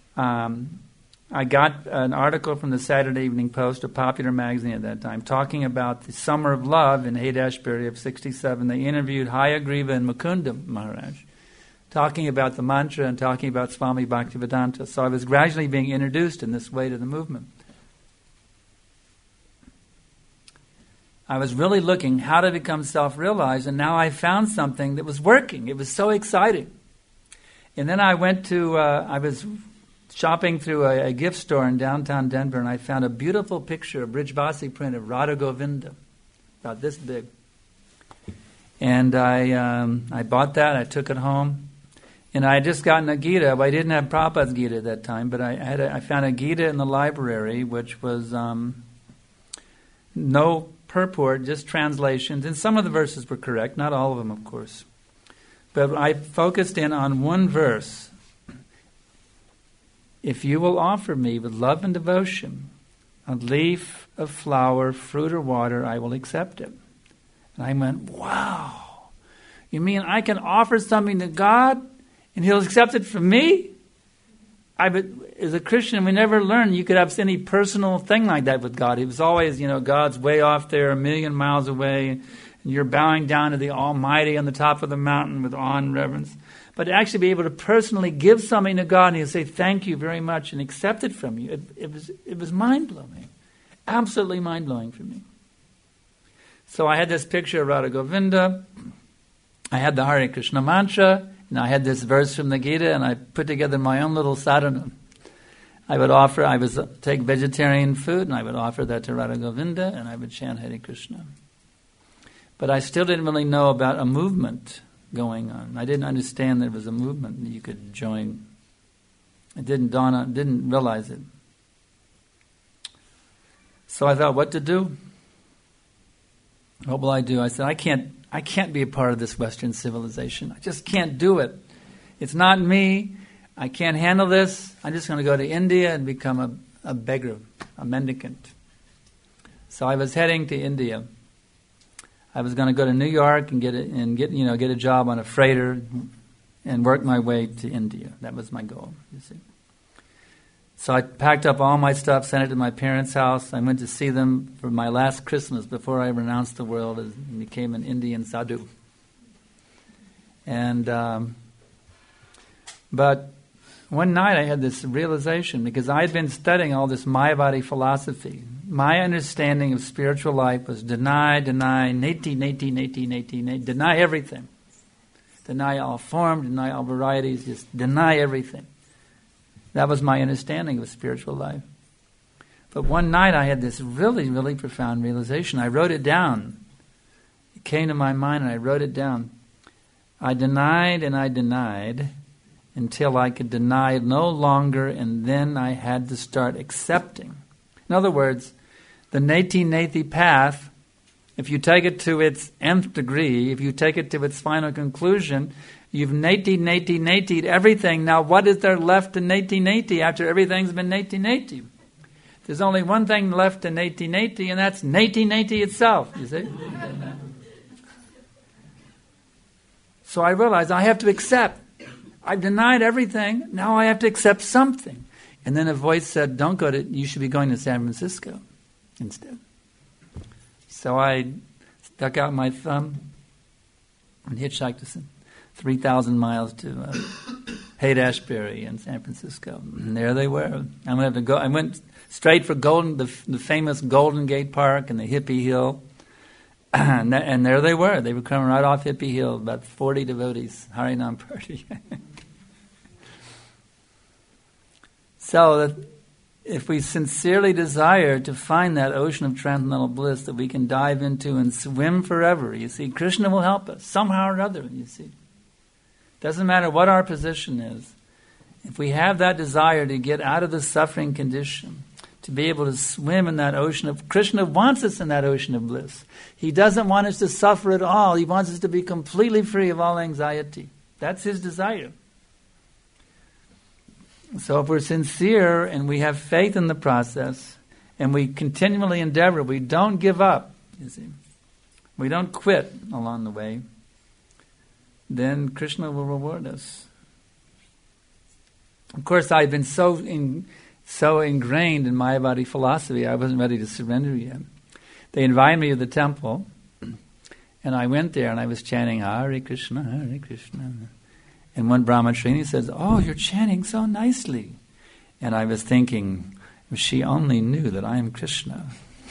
I got an article from the Saturday Evening Post, a popular magazine at that time, talking about the Summer of Love in Haight-Ashbury of '67. They interviewed Hayagriva and Mukunda Maharaj, talking about the mantra and talking about Swami Bhaktivedanta. So I was gradually being introduced in this way to the movement. I was really looking how to become self-realized, and now I found something that was working. It was so exciting. And then I was shopping through a gift store in downtown Denver, and I found a beautiful picture, a Brijbasi print of Radha Govinda, about this big. And I bought that, I took it home, and I had just gotten a Gita. I didn't have Prabhupada's Gita at that time, but I found a Gita in the library, which was no purport, just translations, and some of the verses were correct, not all of them, of course. But I focused in on one verse if you will offer me with love and devotion a leaf of flower, fruit, or water, I will accept it. And I went, wow. You mean I can offer something to God and He'll accept it from me? As a Christian, we never learned you could have any personal thing like that with God. It was always, God's way off there, 1,000,000 miles away, and you're bowing down to the Almighty on the top of the mountain with awe and reverence. But to actually be able to personally give something to God and He'll say, thank you very much, and accept it from you, it was mind-blowing. Absolutely mind-blowing for me. So I had this picture of Radha Govinda. I had the Hare Krishna mantra. And I had this verse from the Gita, and I put together my own little sadhana. I would take vegetarian food, and I would offer that to Radha Govinda, and I would chant Hare Krishna. But I still didn't really know about a movement going on. I didn't understand there was a movement that you could join. It didn't realize it. So I thought, what to do? What will I do? I said, I can't be a part of this Western civilization. I just can't do it. It's not me. I can't handle this. I'm just going to go to India and become a beggar, a mendicant. So I was heading to India. I was going to go to New York and get a job on a freighter and work my way to India. That was my goal, you see. So I packed up all my stuff, sent it to my parents' house. I went to see them for my last Christmas before I renounced the world and became an Indian sadhu. And but one night I had this realization, because I had been studying all this Mayavadi philosophy. My understanding of spiritual life was deny, neti, deny everything. Deny all form, deny all varieties, just deny everything. That was my understanding of spiritual life. But one night I had this really, really profound realization. I wrote it down. It came to my mind and I wrote it down. I denied and I denied until I could deny no longer, and then I had to start accepting. In other words, the neti path, if you take it to its nth degree, if you take it to its final conclusion, you've netied everything. Now what is there left to neti after everything's been neti? There's only one thing left to neti, and that's neti itself, you see? So I realized I have to accept. I've denied everything, now I have to accept something. And then a voice said, you should be going to San Francisco instead. So I stuck out my thumb and hitchhiked to 3,000 miles to Haight-Ashbury in San Francisco. And there they were. I went straight for the famous Golden Gate Park and the Hippie Hill. And there they were. They were coming right off Hippie Hill, about 40 devotees, Harinam party. So if we sincerely desire to find that ocean of transcendental bliss that we can dive into and swim forever, you see, Krishna will help us somehow or other, you see. Doesn't matter what our position is. If we have that desire to get out of the suffering condition, to be able to swim in that ocean of... Krishna wants us in that ocean of bliss. He doesn't want us to suffer at all. He wants us to be completely free of all anxiety. That's His desire. So if we're sincere and we have faith in the process and we continually endeavor, we don't give up, you see. We don't quit along the way, then Krishna will reward us. Of course, I've been so ingrained in Mayavadi philosophy, I wasn't ready to surrender yet. They invited me to the temple, and I went there and I was chanting Hare Krishna, Hare Krishna. And one brahmachari says, "Oh, you're chanting so nicely." And I was thinking, if she only knew that I am Krishna.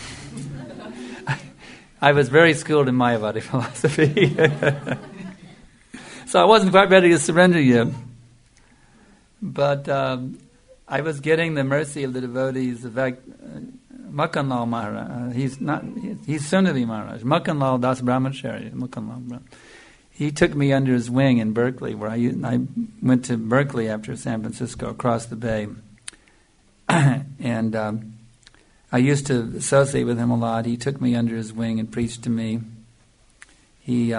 I was very skilled in Mayavadi philosophy. So I wasn't quite ready to surrender yet. But I was getting the mercy of the devotees. In fact, Makanlal Maharaj, he's soon to be Maharaj. Makanlal Das Brahmachari, Makanlal Brahmachari. He took me under his wing in Berkeley, where I went to Berkeley after San Francisco, across the bay. And I used to associate with him a lot. He took me under his wing and preached to me. He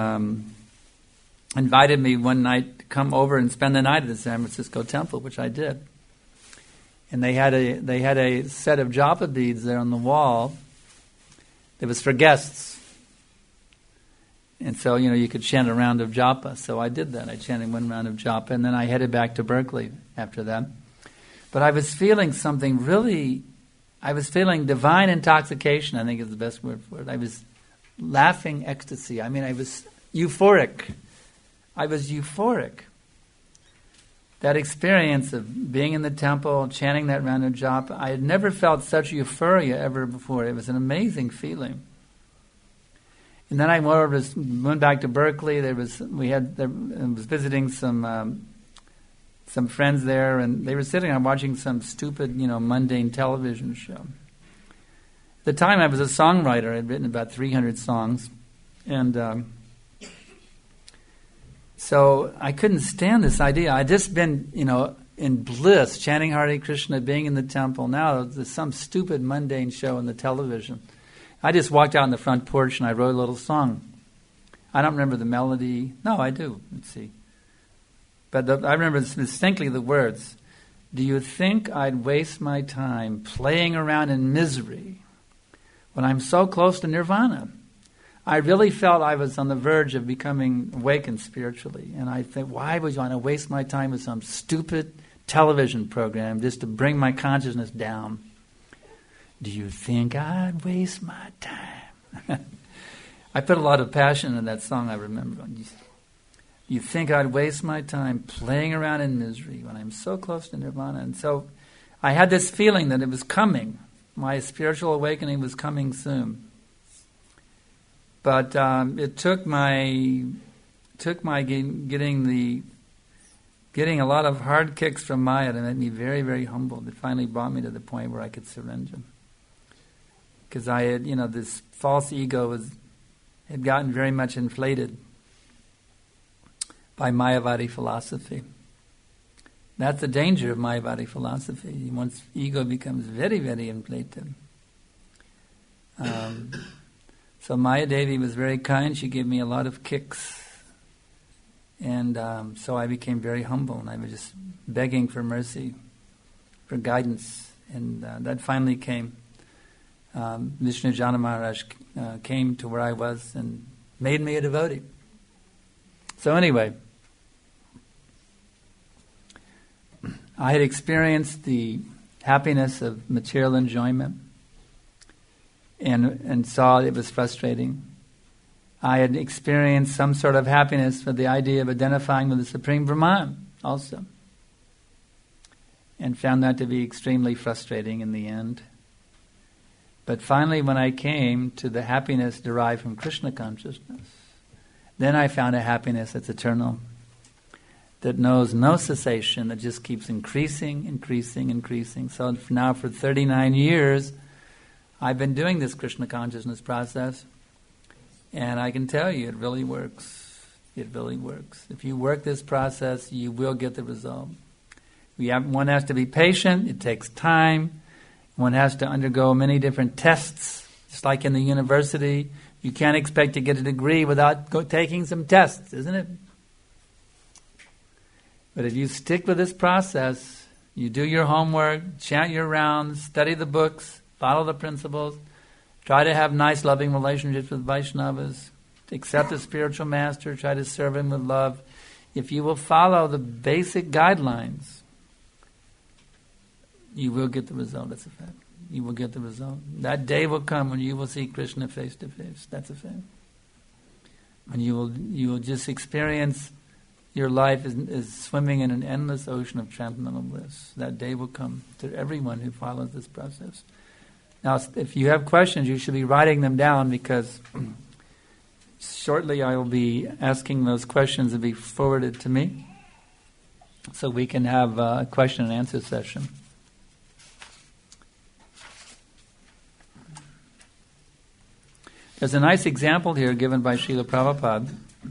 invited me one night to come over and spend the night at the San Francisco temple, which I did. And they had a set of japa beads there on the wall. It was for guests. And so, you could chant a round of japa. So I did that. I chanted one round of japa, and then I headed back to Berkeley after that. But I was feeling something I was feeling divine intoxication, I think is the best word for it. I was laughing ecstasy. I was euphoric. I was euphoric. That experience of being in the temple, chanting that round of japa, I had never felt such euphoria ever before. It was an amazing feeling. And then I went back to Berkeley. I was visiting some friends there, and they were sitting and watching some stupid, mundane television show. At the time, I was a songwriter. I had written about 300 songs, and so I couldn't stand this idea. I'd just been, in bliss, chanting Hare Krishna, being in the temple. Now there's some stupid, mundane show on the television. I just walked out on the front porch and I wrote a little song. I don't remember the melody. No, I do. Let's see. But I remember distinctly the words. Do you think I'd waste my time playing around in misery when I'm so close to nirvana? I really felt I was on the verge of becoming awakened spiritually. And I think, why would I want to waste my time with some stupid television program just to bring my consciousness down? Do you think I'd waste my time? I put a lot of passion in that song, I remember. You think I'd waste my time playing around in misery when I'm so close to nirvana? And so I had this feeling that it was coming. My spiritual awakening was coming soon. But it took my getting a lot of hard kicks from Maya to make me very, very humble. It finally brought me to the point where I could surrender. Because I had, this false ego had gotten very much inflated by Mayavadi philosophy. That's the danger of Mayavadi philosophy. Once ego becomes very, very inflated. So Maya Devi was very kind. She gave me a lot of kicks. And so I became very humble, and I was just begging for mercy, for guidance. And that finally came. Vishnu Jana Maharaj came to where I was and made me a devotee. So anyway, I had experienced the happiness of material enjoyment and saw it was frustrating. I had experienced some sort of happiness with the idea of identifying with the Supreme Brahman also, and found that to be extremely frustrating in the end. But finally, when I came to the happiness derived from Krishna consciousness, then I found a happiness that's eternal, that knows no cessation, that just keeps increasing, increasing, increasing. So now for 39 years, I've been doing this Krishna consciousness process, and I can tell you, it really works. It really works. If you work this process, you will get the result. One has to be patient. It takes time. One has to undergo many different tests. Just like in the university, you can't expect to get a degree without taking some tests, isn't it? But if you stick with this process, you do your homework, chant your rounds, study the books, follow the principles, try to have nice, loving relationships with Vaishnavas, accept a spiritual master, try to serve him with love. If you will follow the basic guidelines, you will get the result. That's a fact. You will get the result. That day will come when you will see Krishna face to face. That's a fact. When you will just experience your life is swimming in an endless ocean of transcendental bliss. That day will come to everyone who follows this process. Now, if you have questions, you should be writing them down, because shortly I will be asking those questions to be forwarded to me, so we can have a question and answer session. There's a nice example here given by Srila Prabhupada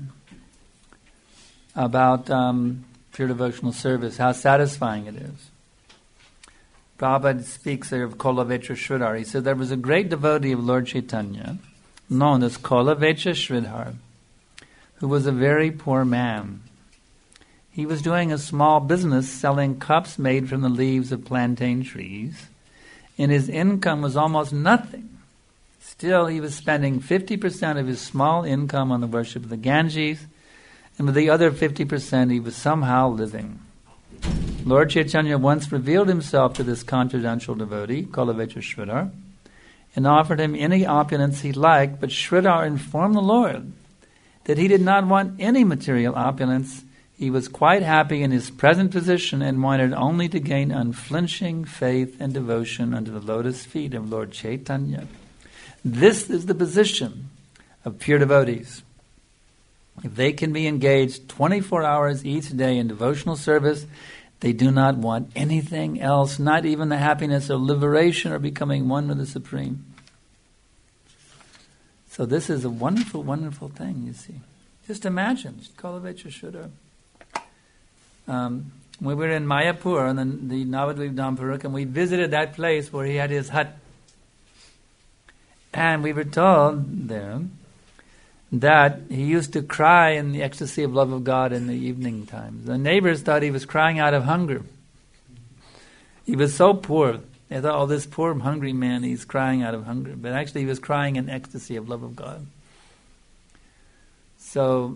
about pure devotional service, how satisfying it is. Prabhupada speaks there of Kolavetra Sridhar. He said there was a great devotee of Lord Chaitanya, known as Kolavetra Sridhar, who was a very poor man. He was doing a small business selling cups made from the leaves of plantain trees, and his income was almost nothing. Still, he was spending 50% of his small income on the worship of the Ganges, and with the other 50% he was somehow living. Lord Chaitanya once revealed himself to this confidential devotee, Kalavecha Sridhar, and offered him any opulence he liked, but Sridhar informed the Lord that he did not want any material opulence. He was quite happy in his present position and wanted only to gain unflinching faith and devotion under the lotus feet of Lord Chaitanya. This is the position of pure devotees. If they can be engaged 24 hours each day in devotional service, they do not want anything else, not even the happiness of liberation or becoming one with the Supreme. So this is a wonderful, wonderful thing, you see. Just imagine, Kalavecha Sridhar. We were in Mayapur, and the Navadvip Dhampuruk, and we visited that place where he had his hut. And we were told there that he used to cry in the ecstasy of love of God in the evening times. The neighbors thought he was crying out of hunger. He was so poor. They thought, oh, this poor hungry man, he's crying out of hunger. But actually he was crying in ecstasy of love of God. So,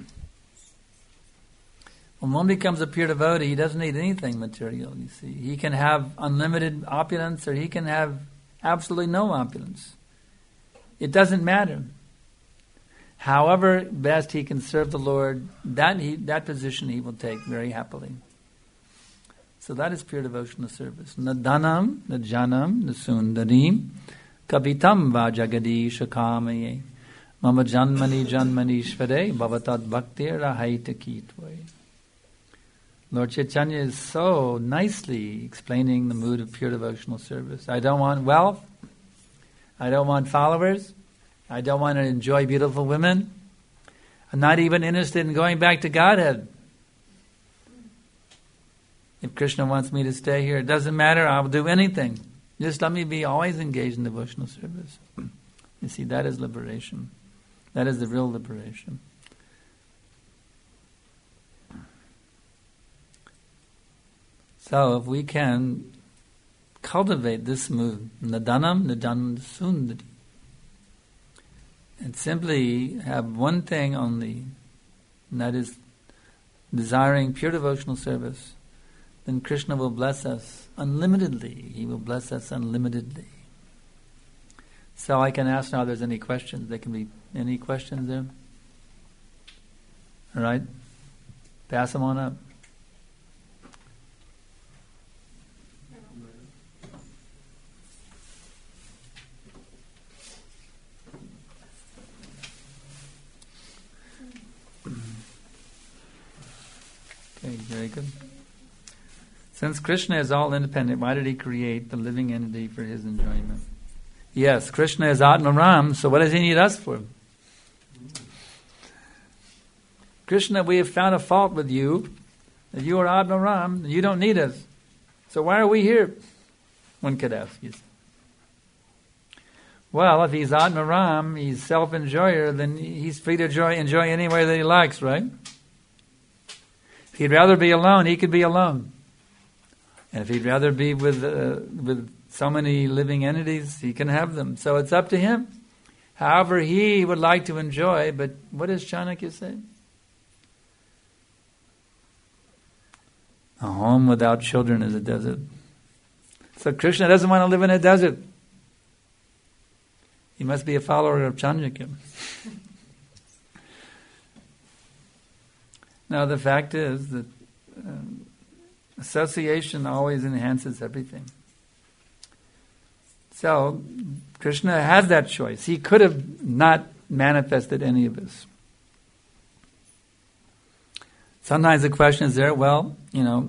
when one becomes a pure devotee, he doesn't need anything material, you see. He can have unlimited opulence, or he can have absolutely no opulence. It doesn't matter. However best he can serve the Lord, that position he will take very happily. So that is pure devotional service. Nadanam, najanam, nasundarim, kavitam va jagadish kamaye, mama janmani janmanishvare, bhavatad bhaktir rahaita kitvaye. Lord Chaitanya is so nicely explaining the mood of pure devotional service. I don't want wealth. I don't want followers. I don't want to enjoy beautiful women. I'm not even interested in going back to Godhead. If Krishna wants me to stay here, it doesn't matter. I'll do anything. Just let me be always engaged in devotional service. You see, that is liberation. That is the real liberation. So if we can cultivate this mood, nadanam, nadanam sundari, and simply have one thing only, and that is desiring pure devotional service, then Krishna will bless us unlimitedly. He will bless us unlimitedly. So I can ask now if there's any questions. There can be any questions there? All right? Pass them on up. Okay, very good. Since Krishna is all independent, why did he create the living entity for his enjoyment? Yes, Krishna is Atma Ram, so what does he need us for? Krishna, we have found a fault with you, that you are Atma Ram, and you don't need us. So why are we here? One could ask. Well, if he's Atma Ram, he's self-enjoyer, then he's free to enjoy any way that he likes, right? If he'd rather be alone, he could be alone. And if he'd rather be with so many living entities, he can have them. So it's up to him. However he would like to enjoy, but what does Chanakya say? A home without children is a desert. So Krishna doesn't want to live in a desert. He must be a follower of Chanakya. Now the fact is that association always enhances everything. So Krishna has that choice. He could have not manifested any of this. Sometimes the question is there, well,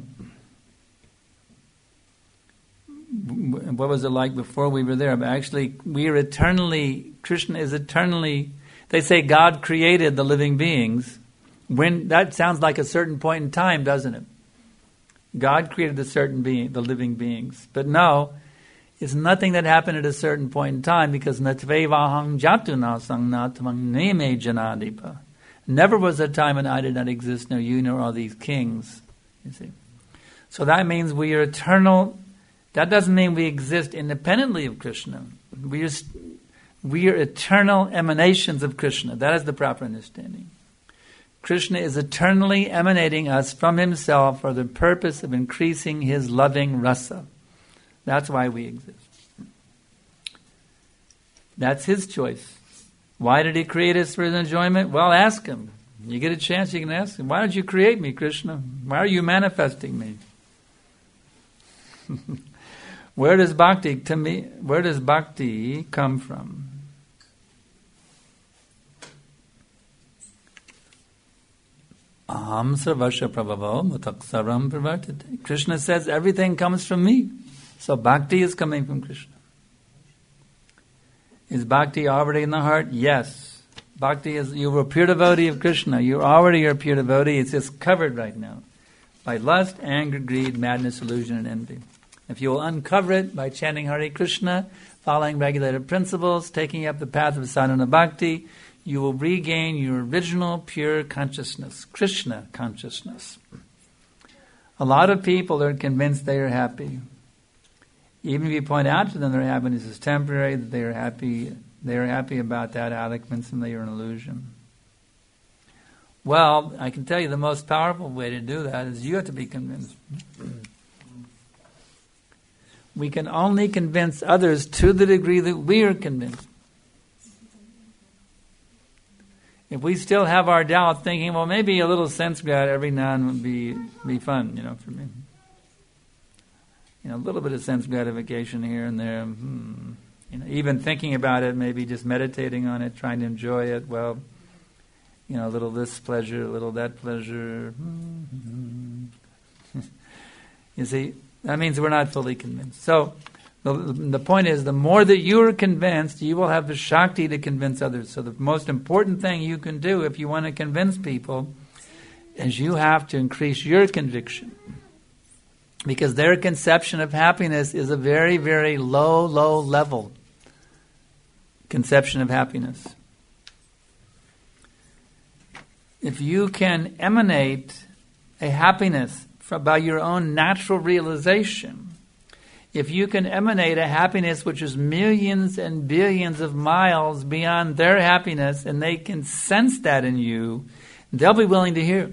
what was it like before we were there? But actually, we are eternally, Krishna is eternally, they say God created the living beings. When that sounds like a certain point in time, doesn't it? God created the living beings. But no, it's nothing that happened at a certain point in time, because natvevahang jatuna sangnatmang neme janadipa. Never was a time when I did not exist, nor you, nor all these kings. You see. So that means we are eternal. That doesn't mean we exist independently of Krishna. We are eternal emanations of Krishna. That is the proper understanding. Krishna is eternally emanating us from himself for the purpose of increasing his loving rasa. That's why we exist. That's his choice. Why did he create us for his enjoyment? Well, ask him. You get a chance, you can ask him. Why did you create me, Krishna? Why are you manifesting me? Where does bhakti come from? Aham sarvasya prabhavo mutaksaram pravartate. Krishna says everything comes from me. So bhakti is coming from Krishna. Is bhakti already in the heart? Yes. Bhakti is, you were a pure devotee of Krishna. You already are a pure devotee. It's just covered right now by lust, anger, greed, madness, illusion, and envy. If you will uncover it by chanting Hare Krishna, following regulated principles, taking up the path of sadhana bhakti, you will regain your original pure consciousness, Krishna consciousness. A lot of people are convinced they are happy. Even if you point out to them their happiness is temporary, that they are happy about that, Alec Minson, they are an illusion. Well, I can tell you the most powerful way to do that is you have to be convinced. We can only convince others to the degree that we are convinced. If we still have our doubts, thinking, well, maybe a little sense grad every now and would be fun, for me. A little bit of sense gratification here and there. Even thinking about it, maybe just meditating on it, trying to enjoy it. Well, a little this pleasure, a little that pleasure. You see, that means we're not fully convinced. So the point is, the more that you are convinced, you will have the Shakti to convince others. So the most important thing you can do if you want to convince people is you have to increase your conviction. Because their conception of happiness is a very, very low level conception of happiness. If you can emanate a happiness by your own natural realization, if you can emanate a happiness which is millions and billions of miles beyond their happiness, and they can sense that in you, they'll be willing to hear.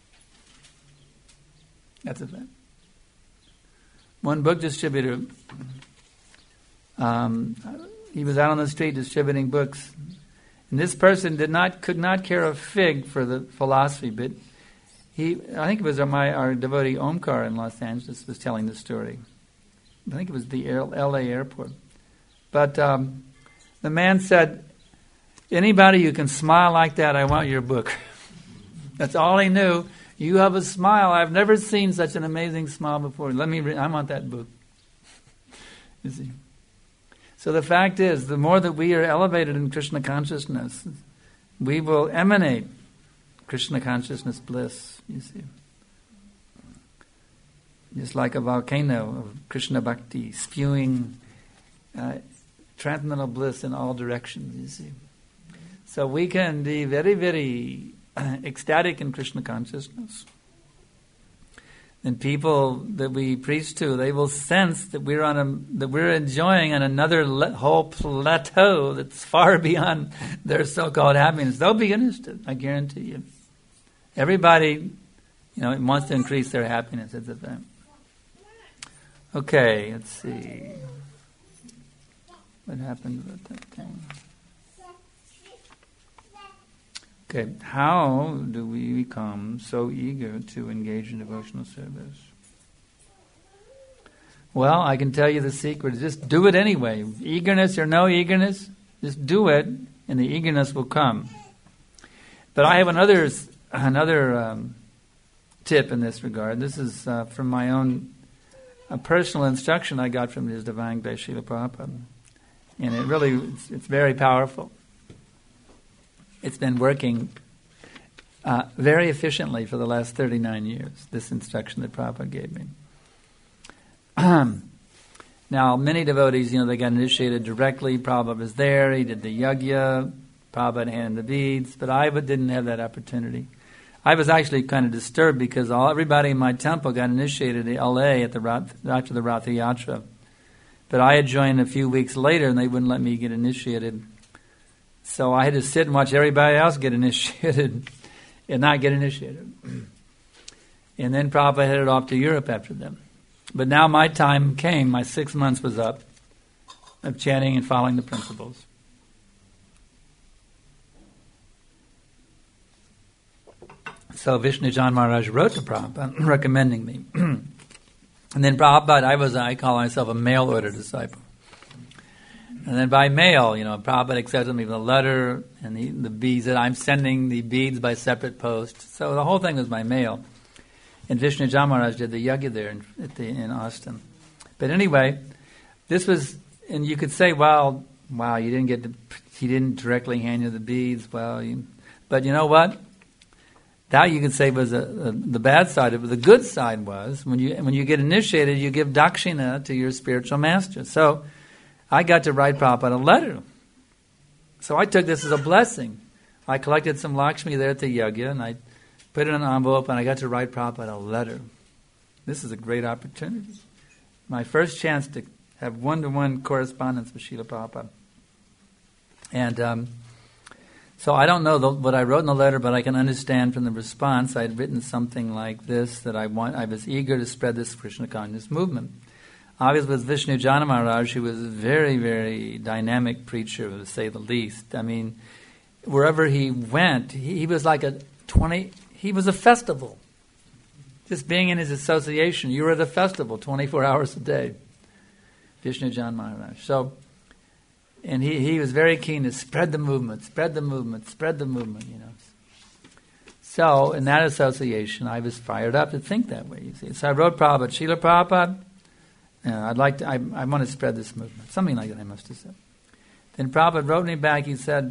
That's a fact. One book distributor, he was out on the street distributing books, and this person could not care a fig for the philosophy bit. I think it was our devotee Omkar in Los Angeles was telling the story. I think it was the L.A. airport. But the man said, anybody who can smile like that, I want your book. That's all he knew. You have a smile. I've never seen such an amazing smile before. I want that book. You see. So the fact is, the more that we are elevated in Krishna consciousness, we will emanate Krishna consciousness bliss, you see. Just like a volcano of Krishna bhakti, spewing transcendental bliss in all directions, you see. So we can be very, very ecstatic in Krishna consciousness. And people that we preach to, they will sense that we're enjoying on another whole plateau that's far beyond their so-called happiness. They'll be interested, I guarantee you. Everybody, wants to increase their happiness. It's a thing. Okay, let's see. What happened with that thing? Okay, how do we become so eager to engage in devotional service? Well, I can tell you the secret. Just do it anyway. Eagerness or no eagerness, just do it, and the eagerness will come. But I have another tip in this regard. This is from my own personal instruction I got from His Divine Grace Srila Prabhupada. And it's very powerful. It's been working very efficiently for the last 39 years, this instruction that Prabhupada gave me. Now, many devotees, they got initiated directly. Prabhupada was there. He did the yajna, Prabhupada handed the beads, but I didn't have that opportunity. I was actually kind of disturbed because everybody in my temple got initiated in L.A. after the Ratha Yatra. But I had joined a few weeks later and they wouldn't let me get initiated. So I had to sit and watch everybody else get initiated and not get initiated. And then Prabhupada headed off to Europe after them. But now my time came, my 6 months was up of chanting and following the principles. So Vishnujan Maharaj wrote to Prabhupada recommending me. And then Prabhupada, I call myself a mail order disciple. And then by mail, Prabhupada accepted me with a letter and the beads that I'm sending the beads by separate post. So the whole thing was by mail. And Vishnujan Maharaj did the yagya there in Austin. But anyway, this was, and you could say, wow, he didn't directly hand you the beads. But you know what? That you could say was the bad side of it. The good side was when you get initiated, you give dakshina to your spiritual master. So I got to write Prabhupada a letter. So I took this as a blessing. I collected some Lakshmi there at the yagya, and I put it in an envelope, and I got to write Prabhupada a letter. This is a great opportunity. My first chance to have one-to-one correspondence with Srila Prabhupada. And so I don't know what I wrote in the letter, but I can understand from the response. I had written something like this, that I was eager to spread this Krishna consciousness movement. Obviously, with Vishnujan Maharaj, who was a very, very dynamic preacher, to say the least. I mean, wherever he went, he was like he was a festival. Just being in his association, you were at a festival 24 hours a day. Vishnujan Maharaj. So, and he was very keen to spread the movement. So, in that association, I was fired up to think that way, you see. So I wrote Prabhupada, Srila Prabhupada, I want to spread this movement. Something like that I must have said. Then Prabhupada wrote me back, he said,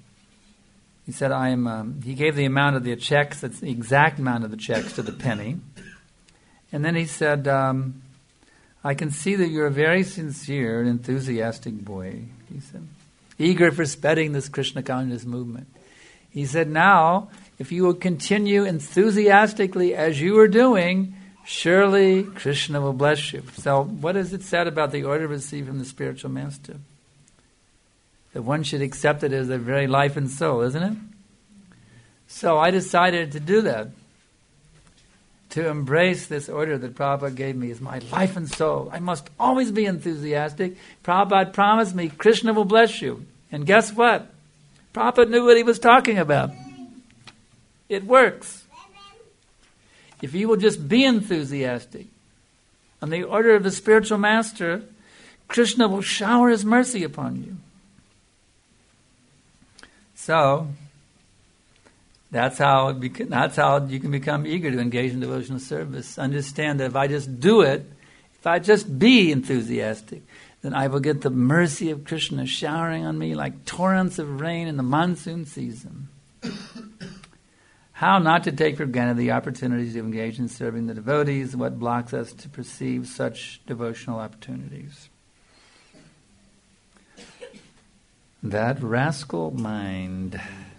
he gave the amount of the checks, that's the exact amount of the checks to the penny. And then he said, I can see that you're a very sincere and enthusiastic boy, he said, eager for spreading this Krishna consciousness movement. He said, now, if you will continue enthusiastically as you are doing, surely Krishna will bless you. So what is it said about the order received from the spiritual master? That one should accept it as their very life and soul, isn't it? So I decided to do that. To embrace this order that Prabhupada gave me as my life and soul. I must always be enthusiastic. Prabhupada promised me, Krishna will bless you. And guess what? Prabhupada knew what he was talking about. It works. If you will just be enthusiastic on the order of the spiritual master, Krishna will shower his mercy upon you. So, that's how you can become eager to engage in devotional service. Understand that if I just do it, if I just be enthusiastic, then I will get the mercy of Krishna showering on me like torrents of rain in the monsoon season. How not to take for granted the opportunities to engage in serving the devotees, what blocks us to perceive such devotional opportunities. That rascal mind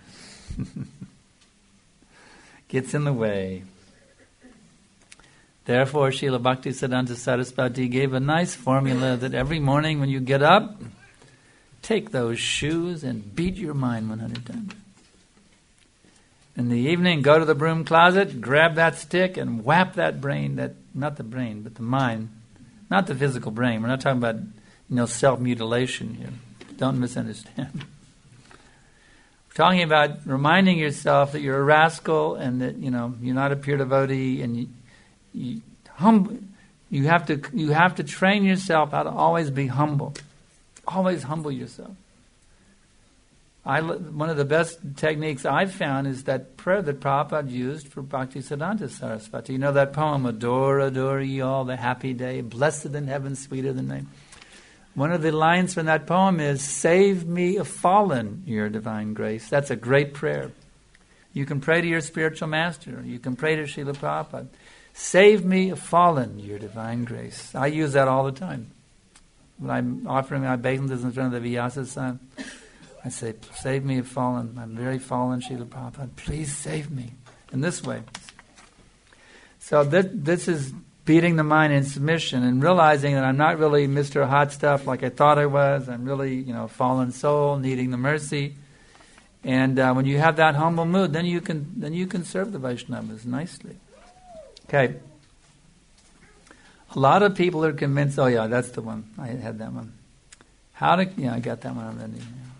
gets in the way. Therefore, Srila Bhaktisiddhanta Saraswati gave a nice formula that every morning when you get up, take those shoes and beat your mind 100 times. In the evening, go to the broom closet, grab that stick and whap that brain, not the brain, but the mind, not the physical brain. We're not talking about self-mutilation here. Don't misunderstand. Talking about reminding yourself that you're a rascal and that you're not a pure devotee, and you have to train yourself how to always be humble. Always humble yourself. One of the best techniques I've found is that prayer that Prabhupada used for Bhaktisiddhanta Saraswati. You know that poem, Adore, adore ye all, the happy day, blessed in heaven, sweeter than name. One of the lines from that poem is, save me a fallen, your divine grace. That's a great prayer. You can pray to your spiritual master. You can pray to Srila Prabhupada. Save me a fallen, your divine grace. I use that all the time. When I'm offering my obeisances in front of the Vyasa son, I say, save me, I've fallen. I'm very fallen, Srila Prabhupada. Please save me. In this way. So this is beating the mind in submission and realizing that I'm not really Mr. Hot Stuff like I thought I was. I'm really, fallen soul needing the mercy. And when you have that humble mood, then you can serve the Vaishnavas nicely. Okay. A lot of people are convinced. Oh yeah, that's the one. I had that one. I got that one already.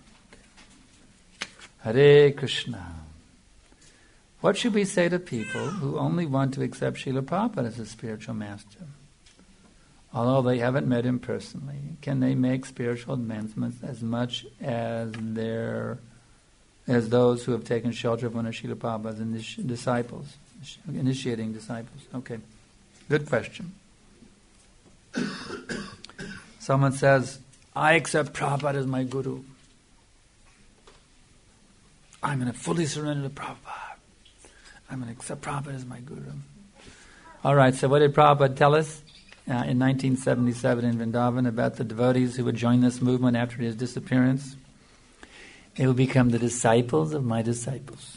Hare Krishna. What should we say to people who only want to accept Srila Prabhupada as a spiritual master? Although they haven't met him personally, can they make spiritual advancements as much as those who have taken shelter of one of Srila Prabhupada's disciples, initiating disciples? Okay, good question. Someone says, I accept Prabhupada as my guru. I'm going to fully surrender to Prabhupada. I'm going to accept Prabhupada as my guru. All right, so what did Prabhupada tell us in 1977 in Vrindavan about the devotees who would join this movement after his disappearance? They will become the disciples of my disciples.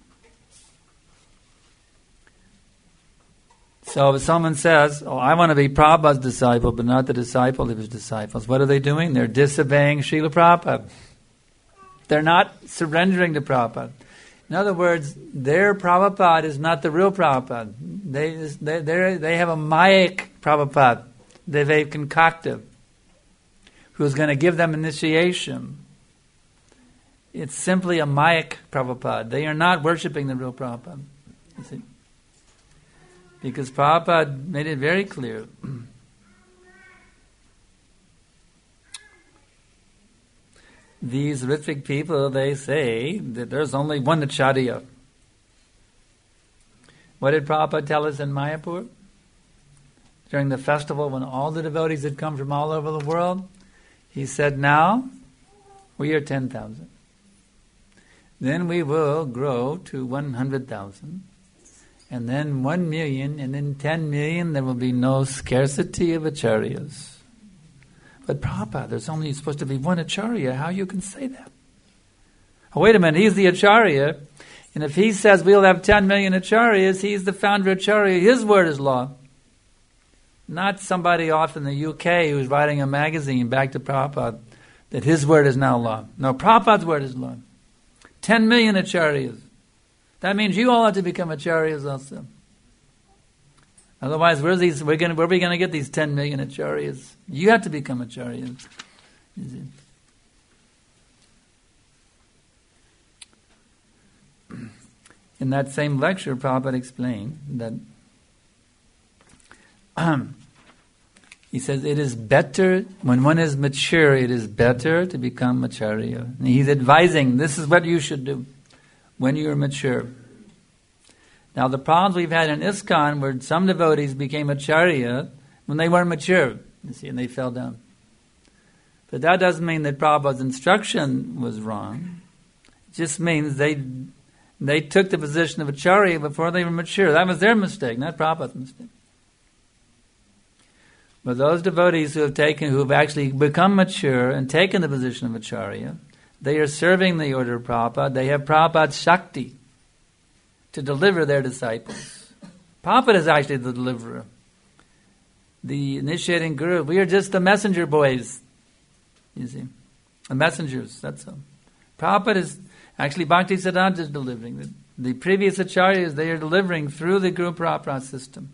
So if someone says, I want to be Prabhupada's disciple, but not the disciple of his disciples, what are they doing? They're disobeying Srila Prabhupada. They're not surrendering to Prabhupada. In other words, their Prabhupada is not the real Prabhupada. They have a Mayic Prabhupada that they've concocted, who's going to give them initiation. It's simply a Mayic Prabhupada. They are not worshipping the real Prabhupada. You see? Because Prabhupada made it very clear. These Ritvik people, they say that there's only one Acharya. What did Prabhupada tell us in Mayapur? During the festival, when all the devotees had come from all over the world, he said, now we are 10,000. Then we will grow to 100,000. And then 1 million, and then 10 million, there will be no scarcity of acharyas. But Prabhupada, there's only supposed to be one acharya. How you can say that? Oh, wait a minute, he's the acharya. And if he says we'll have 10 million acharyas, he's the founder acharya. His word is law. Not somebody off in the UK who's writing a magazine back to Prabhupada that his word is now law. No, Prabhupada's word is law. 10 million acharyas. That means you all have to become acharyas also. Otherwise, where are we going to get these 10 million acharyas? You have to become acharyas. In that same lecture, Prabhupada explained that he says it is better, when one is mature, it is better to become acharya. And he's advising, this is what you should do when you are mature. Now the problems we've had in ISKCON where some devotees became acharya when they weren't mature, you see, and they fell down. But that doesn't mean that Prabhupada's instruction was wrong. It just means they took the position of acharya before they were mature. That was their mistake, not Prabhupada's mistake. But those devotees who have actually become mature and taken the position of acharya, they are serving the order of Prabhupada. They have Prabhupada's Shakti to deliver their disciples. Prabhupada is actually the deliverer. The initiating guru, we are just the messenger boys. You see, the messengers, that's all. Prabhupada is, actually Bhaktisiddhanta is delivering. The previous acharyas, they are delivering through the Guru Parampara system.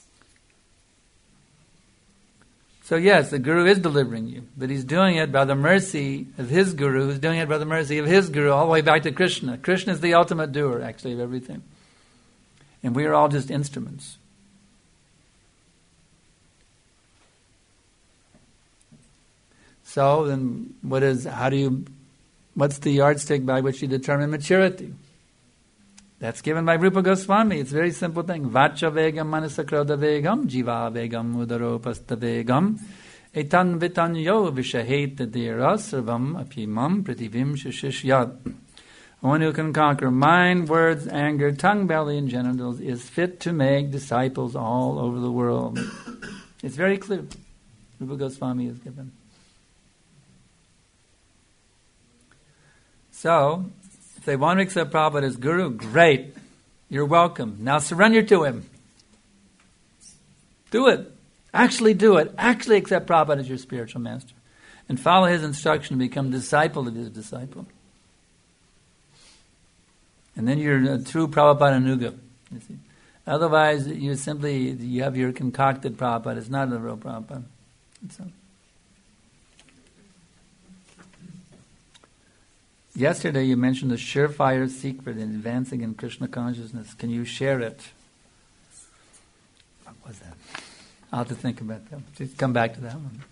So yes, the Guru is delivering you, but he's doing it by the mercy of his Guru, who's doing it by the mercy of his Guru, all the way back to Krishna. Krishna is the ultimate doer, actually, of everything. And we are all just instruments. So then what's the yardstick by which you determine maturity? That's given by Rupa Goswami. It's a very simple thing. Vacha vegam manasakroda vegam jiva vegam udaropasta vegam etan vitanyo vishaheta dera sarvam apimam prativim shashishyat. One who can conquer mind, words, anger, tongue, belly, and genitals is fit to make disciples all over the world. It's very clear. Rupa Goswami is given. So, if they want to accept Prabhupada as Guru, great. You're welcome. Now surrender to him. Do it. Actually do it. Actually accept Prabhupada as your spiritual master. And follow his instruction to become disciple of his disciple. And then you're a true Prabhupada Anuga. You see. Otherwise, you have your concocted Prabhupada. It's not a real Prabhupada. Yesterday you mentioned the surefire secret in advancing in Krishna consciousness. Can you share it? What was that? I'll have to think about that. Just come back to that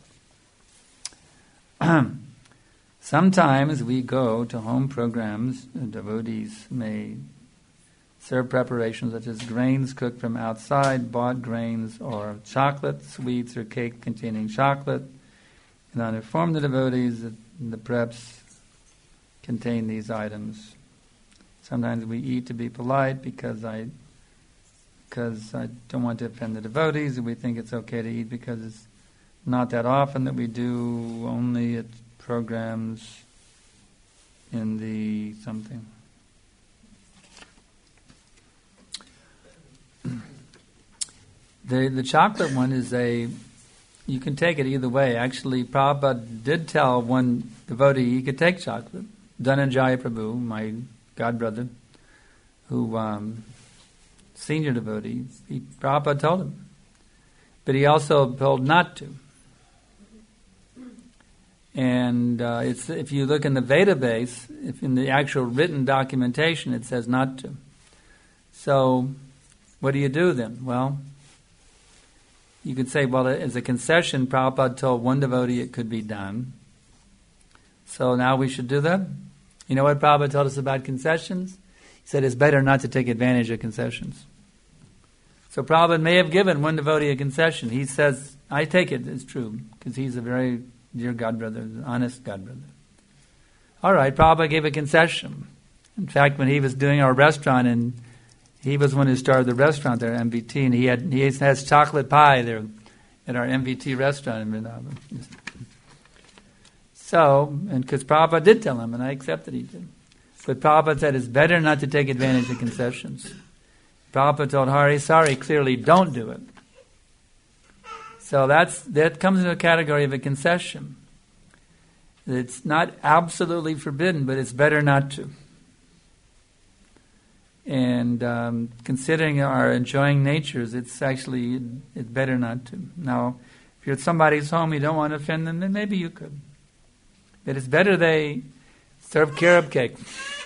one. Sometimes we go to home programs, devotees may serve preparations such as grains cooked from outside, bought grains, or chocolate, sweets, or cake containing chocolate. And I inform the devotees that the preps contain these items. Sometimes we eat to be polite because I don't want to offend the devotees, and we think it's okay to eat because it's not that often that we do, only at programs in the something. The chocolate one is you can take it either way. Actually, Prabhupada did tell one devotee he could take chocolate. Dhananjaya Prabhu, my godbrother, who senior devotee, Prabhupada told him. But he also told not to. And if you look in the Veda base, if in the actual written documentation, it says not to. So, what do you do then? Well, you could say, well, as a concession, Prabhupada told one devotee it could be done. So now we should do that? You know what Prabhupada told us about concessions? He said it's better not to take advantage of concessions. So Prabhupada may have given one devotee a concession. He says, I take it as true, because he's a very dear godbrother, honest godbrother. All right, Prabhupada gave a concession. In fact, when he was doing our restaurant, and he was one who started the restaurant there at MVT, and he has chocolate pie there at our MVT restaurant in Vrindavan. So, and because Prabhupada did tell him, and I accepted he did. But Prabhupada said it's better not to take advantage of concessions. Prabhupada told Hari, sorry, clearly don't do it. So that comes into a category of a concession. It's not absolutely forbidden, but it's better not to. And considering our enjoying natures, it's better not to. Now, if you're at somebody's home, you don't want to offend them, then maybe you could. But it's better they serve carob cake.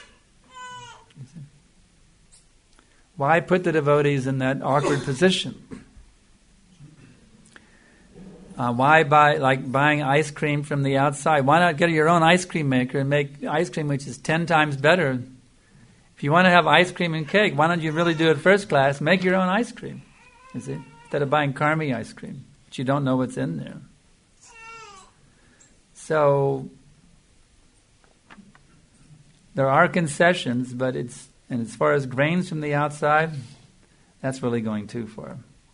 Why put the devotees in that awkward position? Why buying ice cream from the outside? Why not get your own ice cream maker and make ice cream which is 10 times better? If you want to have ice cream and cake, why don't you really do it first class? Make your own ice cream, you see, instead of buying Karmi ice cream, but you don't know what's in there. So there are concessions, but and as far as grains from the outside, that's really going too far.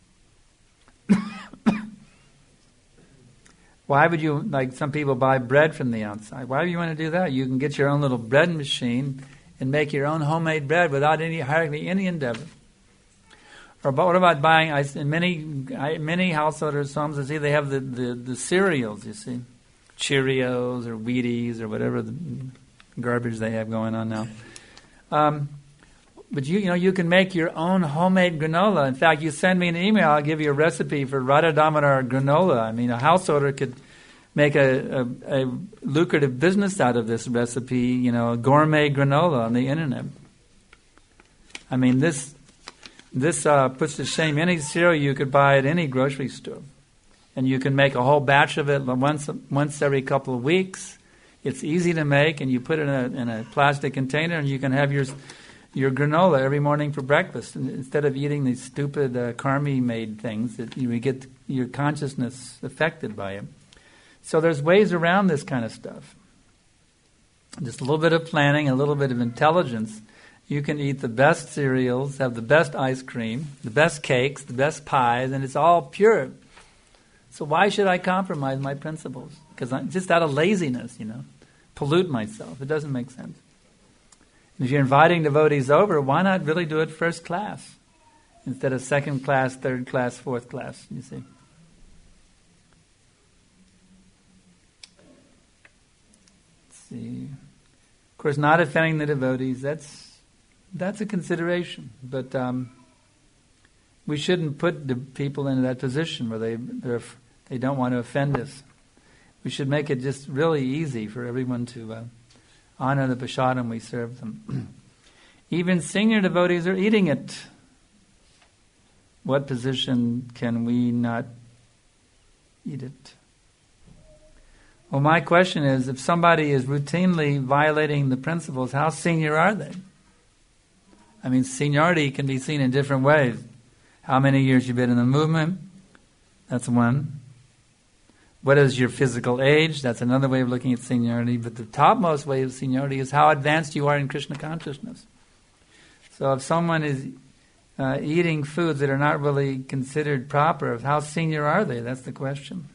Why would you, like some people buy bread from the outside? Why do you want to do that? You can get your own little bread machine and make your own homemade bread without hardly any endeavor. Or what about buying ice? In many householders' homes, I see they have the cereals, you see. Cheerios or Wheaties or whatever the garbage they have going on now. But you can make your own homemade granola. In fact, you send me an email, I'll give you a recipe for Radha Damodar granola. I mean, a householder could make a lucrative business out of this recipe, gourmet granola on the internet. I mean, this puts to shame any cereal you could buy at any grocery store. And you can make a whole batch of it once every couple of weeks. It's easy to make, and you put it in a plastic container, and you can have your granola every morning for breakfast. And instead of eating these stupid Karmi-made things, that you get your consciousness affected by it. So there's ways around this kind of stuff. Just a little bit of planning, a little bit of intelligence. You can eat the best cereals, have the best ice cream, the best cakes, the best pies, and it's all pure. So why should I compromise my principles? Because I'm just out of laziness, pollute myself. It doesn't make sense. If you're inviting devotees over, why not really do it first class instead of second class, third class, fourth class, you see? Let's see. Of course, not offending the devotees, that's a consideration. But we shouldn't put the people into that position where they don't want to offend us. We should make it just really easy for everyone to honor the prasadam we serve them. Even senior devotees are eating it. What position can we not eat it? Well, my question is, if somebody is routinely violating the principles, how senior are they? I mean, seniority can be seen in different ways. How many years you've been in the movement? That's one. What is your physical age? That's another way of looking at seniority. But the topmost way of seniority is how advanced you are in Krishna consciousness. So if someone is eating foods that are not really considered proper, how senior are they? That's the question.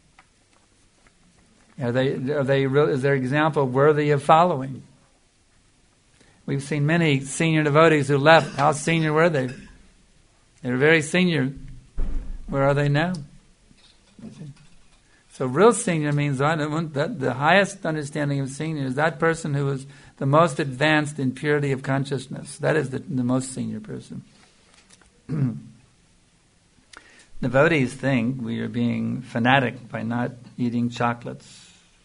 Is their example worthy of following? We've seen many senior devotees who left. How senior were they? They were very senior. Where are they now? So real senior means that the highest understanding of senior is that person who is the most advanced in purity of consciousness. That is the most senior person. Devotees think we are being fanatic by not eating chocolates.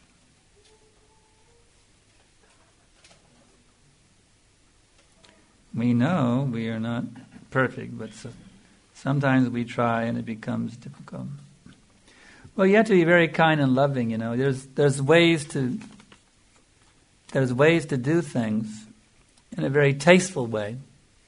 We know we are not perfect, but sometimes we try and it becomes difficult. Well, you have to be very kind and loving, you know. There's ways to do things in a very tasteful way.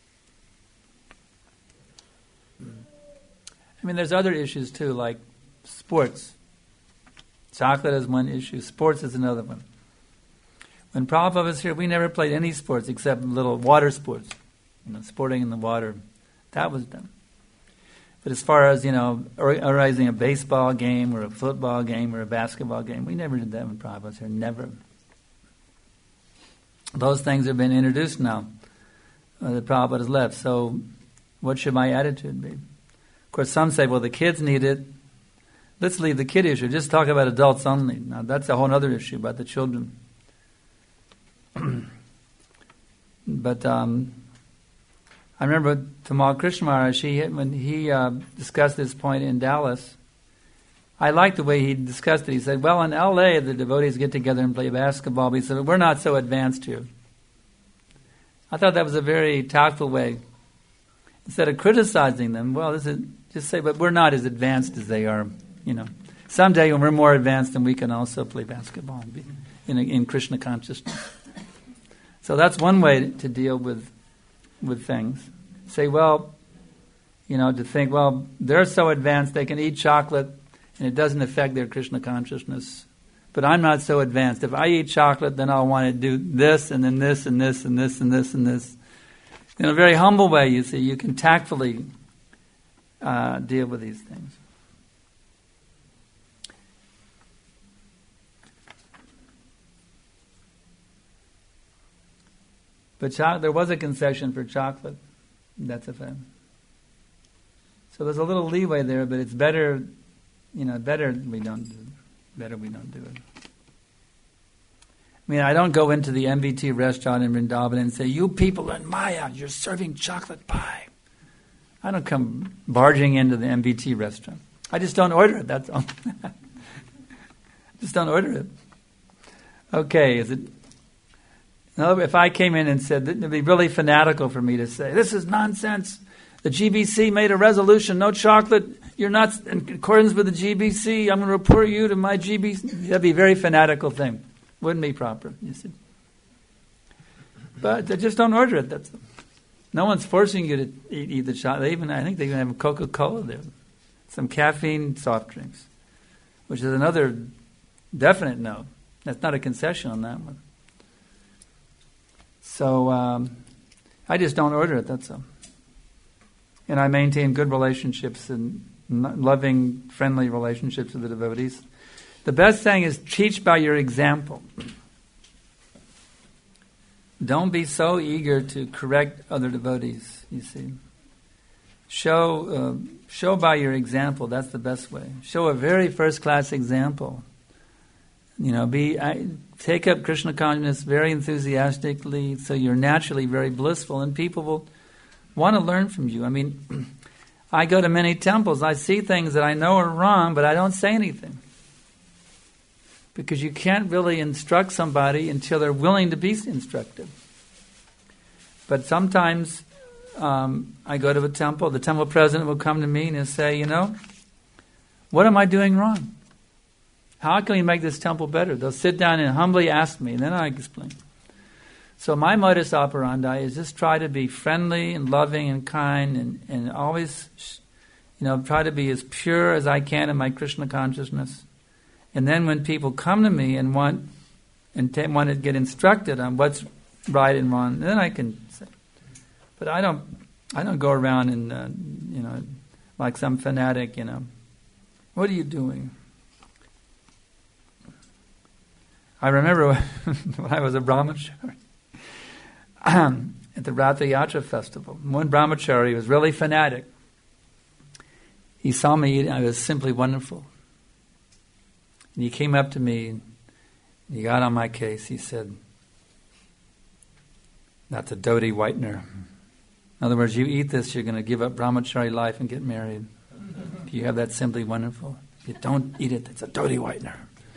I mean, there's other issues too, like sports. Chocolate is one issue. Sports is another one. When Prabhupada was here, we never played any sports except little water sports. Sporting in the water. That was done. But as far as, organizing a baseball game or a football game or a basketball game, we never did that when Prabhupada was here. Never. Those things have been introduced now. The Prabhupada has left. So what should my attitude be? Of course, some say, well, the kids need it. Let's leave the kid issue. Just talk about adults only. Now, that's a whole other issue about the children. But I remember Tamal Krishna Maharaj, when he discussed this point in Dallas, I liked the way he discussed it. He said, well, in L.A., the devotees get together and play basketball. But he said, we're not so advanced here. I thought that was a very tactful way. Instead of criticizing them, just say, but we're not as advanced as they are. Someday when we're more advanced, then we can also play basketball in Krishna consciousness. So that's one way to deal with things. Say, to think, they're so advanced they can eat chocolate and it doesn't affect their Krishna consciousness. But I'm not so advanced. If I eat chocolate, then I'll want to do this and then this and this and this and this and this. In a very humble way, you see, you can tactfully deal with these things. But there was a concession for chocolate. That's a fact. So there's a little leeway there, but it's better, better we don't do it. I mean, I don't go into the MVT restaurant in Vrindavan and say, you people in Maya, you're serving chocolate pie. I don't come barging into the MVT restaurant. I just don't order it, that's all. Just don't order it. Okay, is it... No, if I came in and said, it would be really fanatical for me to say, this is nonsense. The GBC made a resolution, no chocolate. You're not in accordance with the GBC. I'm going to report you to my GBC. That'd be a very fanatical thing. Wouldn't be proper, you see. But just don't order it. No one's forcing you to eat the chocolate. I think they even have Coca-Cola there. Some caffeine soft drinks, which is another definite no. That's not a concession on that one. So I just don't order it, that's all. And I maintain good relationships and loving, friendly relationships with the devotees. The best thing is teach by your example. don't be so eager to correct other devotees, you see. Show by your example, that's the best way. Show a very first-class example. Take up Krishna consciousness very enthusiastically, so you're naturally very blissful, and people will want to learn from you. I mean, I go to many temples, I see things that I know are wrong, but I don't say anything. Because you can't really instruct somebody until they're willing to be instructed. But sometimes I go to a temple, the temple president will come to me and say, what am I doing wrong? How can we make this temple better? They'll sit down and humbly ask me, and then I explain. So my modus operandi is just try to be friendly and loving and kind and always, try to be as pure as I can in my Krishna consciousness. And then when people come to me and want to get instructed on what's right and wrong, then I can say. But I don't go around and like some fanatic. What are you doing? I remember when I was a brahmachari at the Ratha Yatra festival. One brahmachari was really fanatic. He saw me eating. I was simply wonderful. And he came up to me and he got on my case. He said, "That's a Dodi whitener. In other words, you eat this, you're going to give up brahmachari life and get married. If you have that simply wonderful. If you don't eat it, it's a Dodi whitener."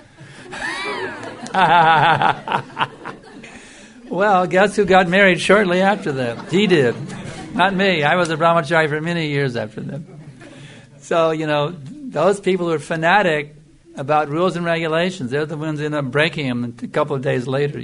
Well, guess who got married shortly after that? He did. Not me. I was a brahmachari for many years after that. So, those people who are fanatic about rules and regulations, they're the ones who end up breaking them a couple of days later,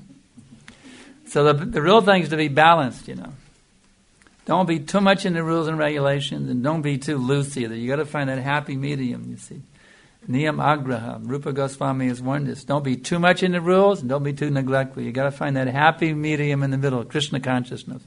So the real thing is to be balanced, Don't be too much into rules and regulations, and don't be too loose either. You got to find that happy medium, you see. Niyam agraha. Rupa Goswami has warned us. Don't be too much into rules, and don't be too neglectful. You got to find that happy medium in the middle, Krishna consciousness.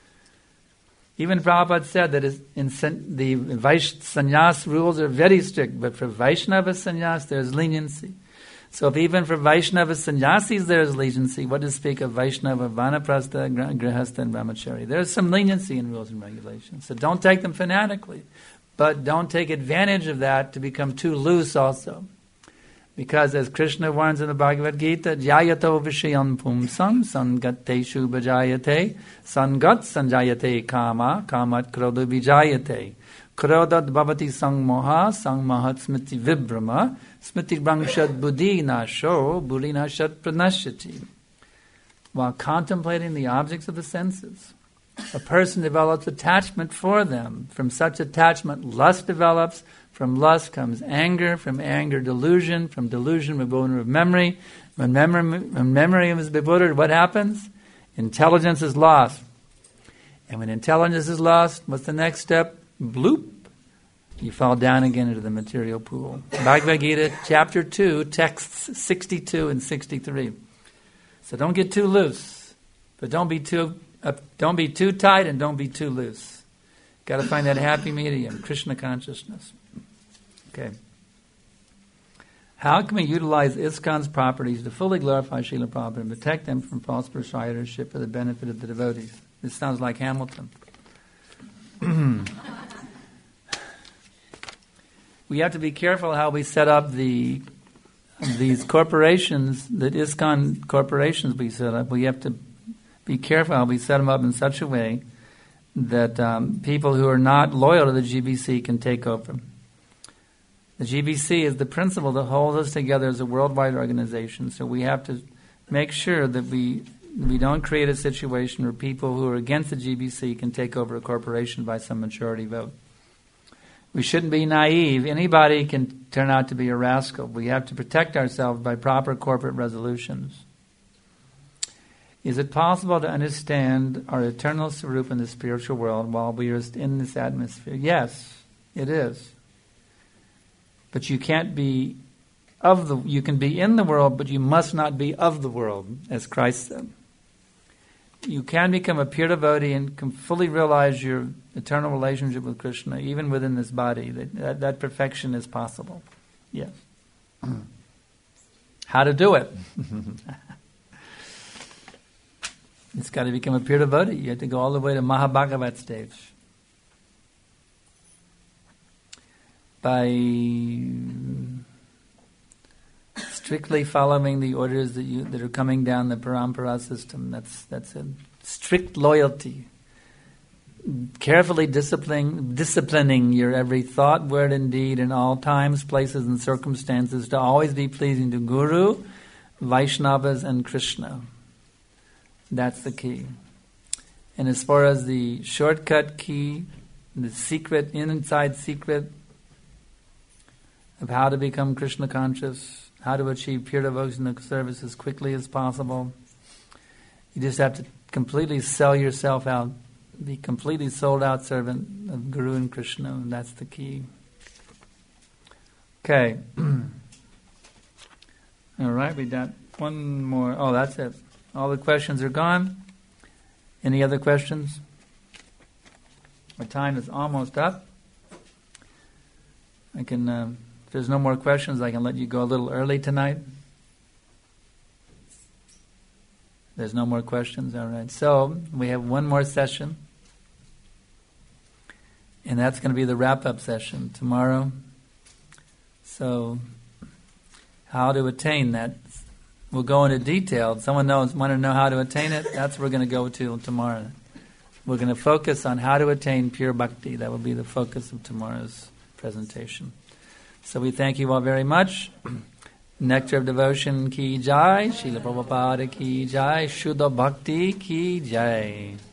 Even Prabhupada said that the sannyas rules are very strict, but for Vaishnava sannyas there's leniency. So if even for Vaishnava sannyasis there's leniency, what to speak of Vaishnava, Vanaprastha, Grihastha, and Brahmachari? There's some leniency in rules and regulations. So don't take them fanatically. But don't take advantage of that to become too loose also. Because as Krishna warns in the Bhagavad Gita, Jayato Vishayam Pumsam Sangateshu Bhajayate Sangat Sanjayate Kama Kamat Krodha Vijayate Krodat Bhavati Sangmoha Sangmahat Smriti Vibrama Smriti Brangshad Buddhi Nasho Buddhi Nashat Pranashyati. While contemplating the objects of the senses, a person develops attachment for them. From such attachment, lust develops. From lust comes anger. From anger, delusion. From delusion, bewilderment of memory. When memory is bewildered, what happens? Intelligence is lost. And when intelligence is lost, what's the next step? Bloop. You fall down again into the material pool. Bhagavad Gita, chapter 2, texts 62 and 63. So don't get too loose. But don't be too tight and don't be too loose. Got to find that happy medium, Krishna consciousness. Okay. How can we utilize ISKCON's properties to fully glorify Srila Prabhupada and protect them from false proprietorship for the benefit of the devotees? This sounds like Hamilton. We have to be careful how we set up these corporations, the ISKCON corporations we set up. We have to be careful how we set them up in such a way that people who are not loyal to the GBC can take over. The GBC is the principle that holds us together as a worldwide organization, so we have to make sure that we don't create a situation where people who are against the GBC can take over a corporation by some majority vote. We shouldn't be naive. Anybody can turn out to be a rascal. We have to protect ourselves by proper corporate resolutions. Is it possible to understand our eternal Swarup in the spiritual world while we are in this atmosphere? Yes, it is. But you can't be you can be in the world, but you must not be of the world, as Christ said. You can become a pure devotee and can fully realize your eternal relationship with Krishna, even within this body. That perfection is possible. Yes. How to do it? It's got to become a pure devotee. You have to go all the way to Mahabhagavat stage. By strictly following the orders that are coming down the parampara system, that's a strict loyalty. Carefully disciplining your every thought, word, and deed in all times, places, and circumstances to always be pleasing to Guru, Vaishnavas, and Krishna. That's the key. And as far as the shortcut key, the secret, inside secret of how to become Krishna conscious, how to achieve pure devotional service as quickly as possible, you just have to completely sell yourself out, be completely sold out servant of Guru and Krishna, and that's the key. Okay. All right, we got one more. Oh, that's it. All the questions are gone. Any other questions? Our time is almost up. I can, if there's no more questions, I can let you go a little early tonight. There's no more questions? All right. So, we have one more session. And that's going to be the wrap-up session tomorrow. So, how to attain that? We'll go into detail. If someone want to know how to attain it, that's what we're going to go to tomorrow. We're going to focus on how to attain pure bhakti. That will be the focus of tomorrow's presentation. So we thank you all very much. Nectar of Devotion ki jai, Srila Prabhupada ki jai, Shuddha Bhakti ki jai.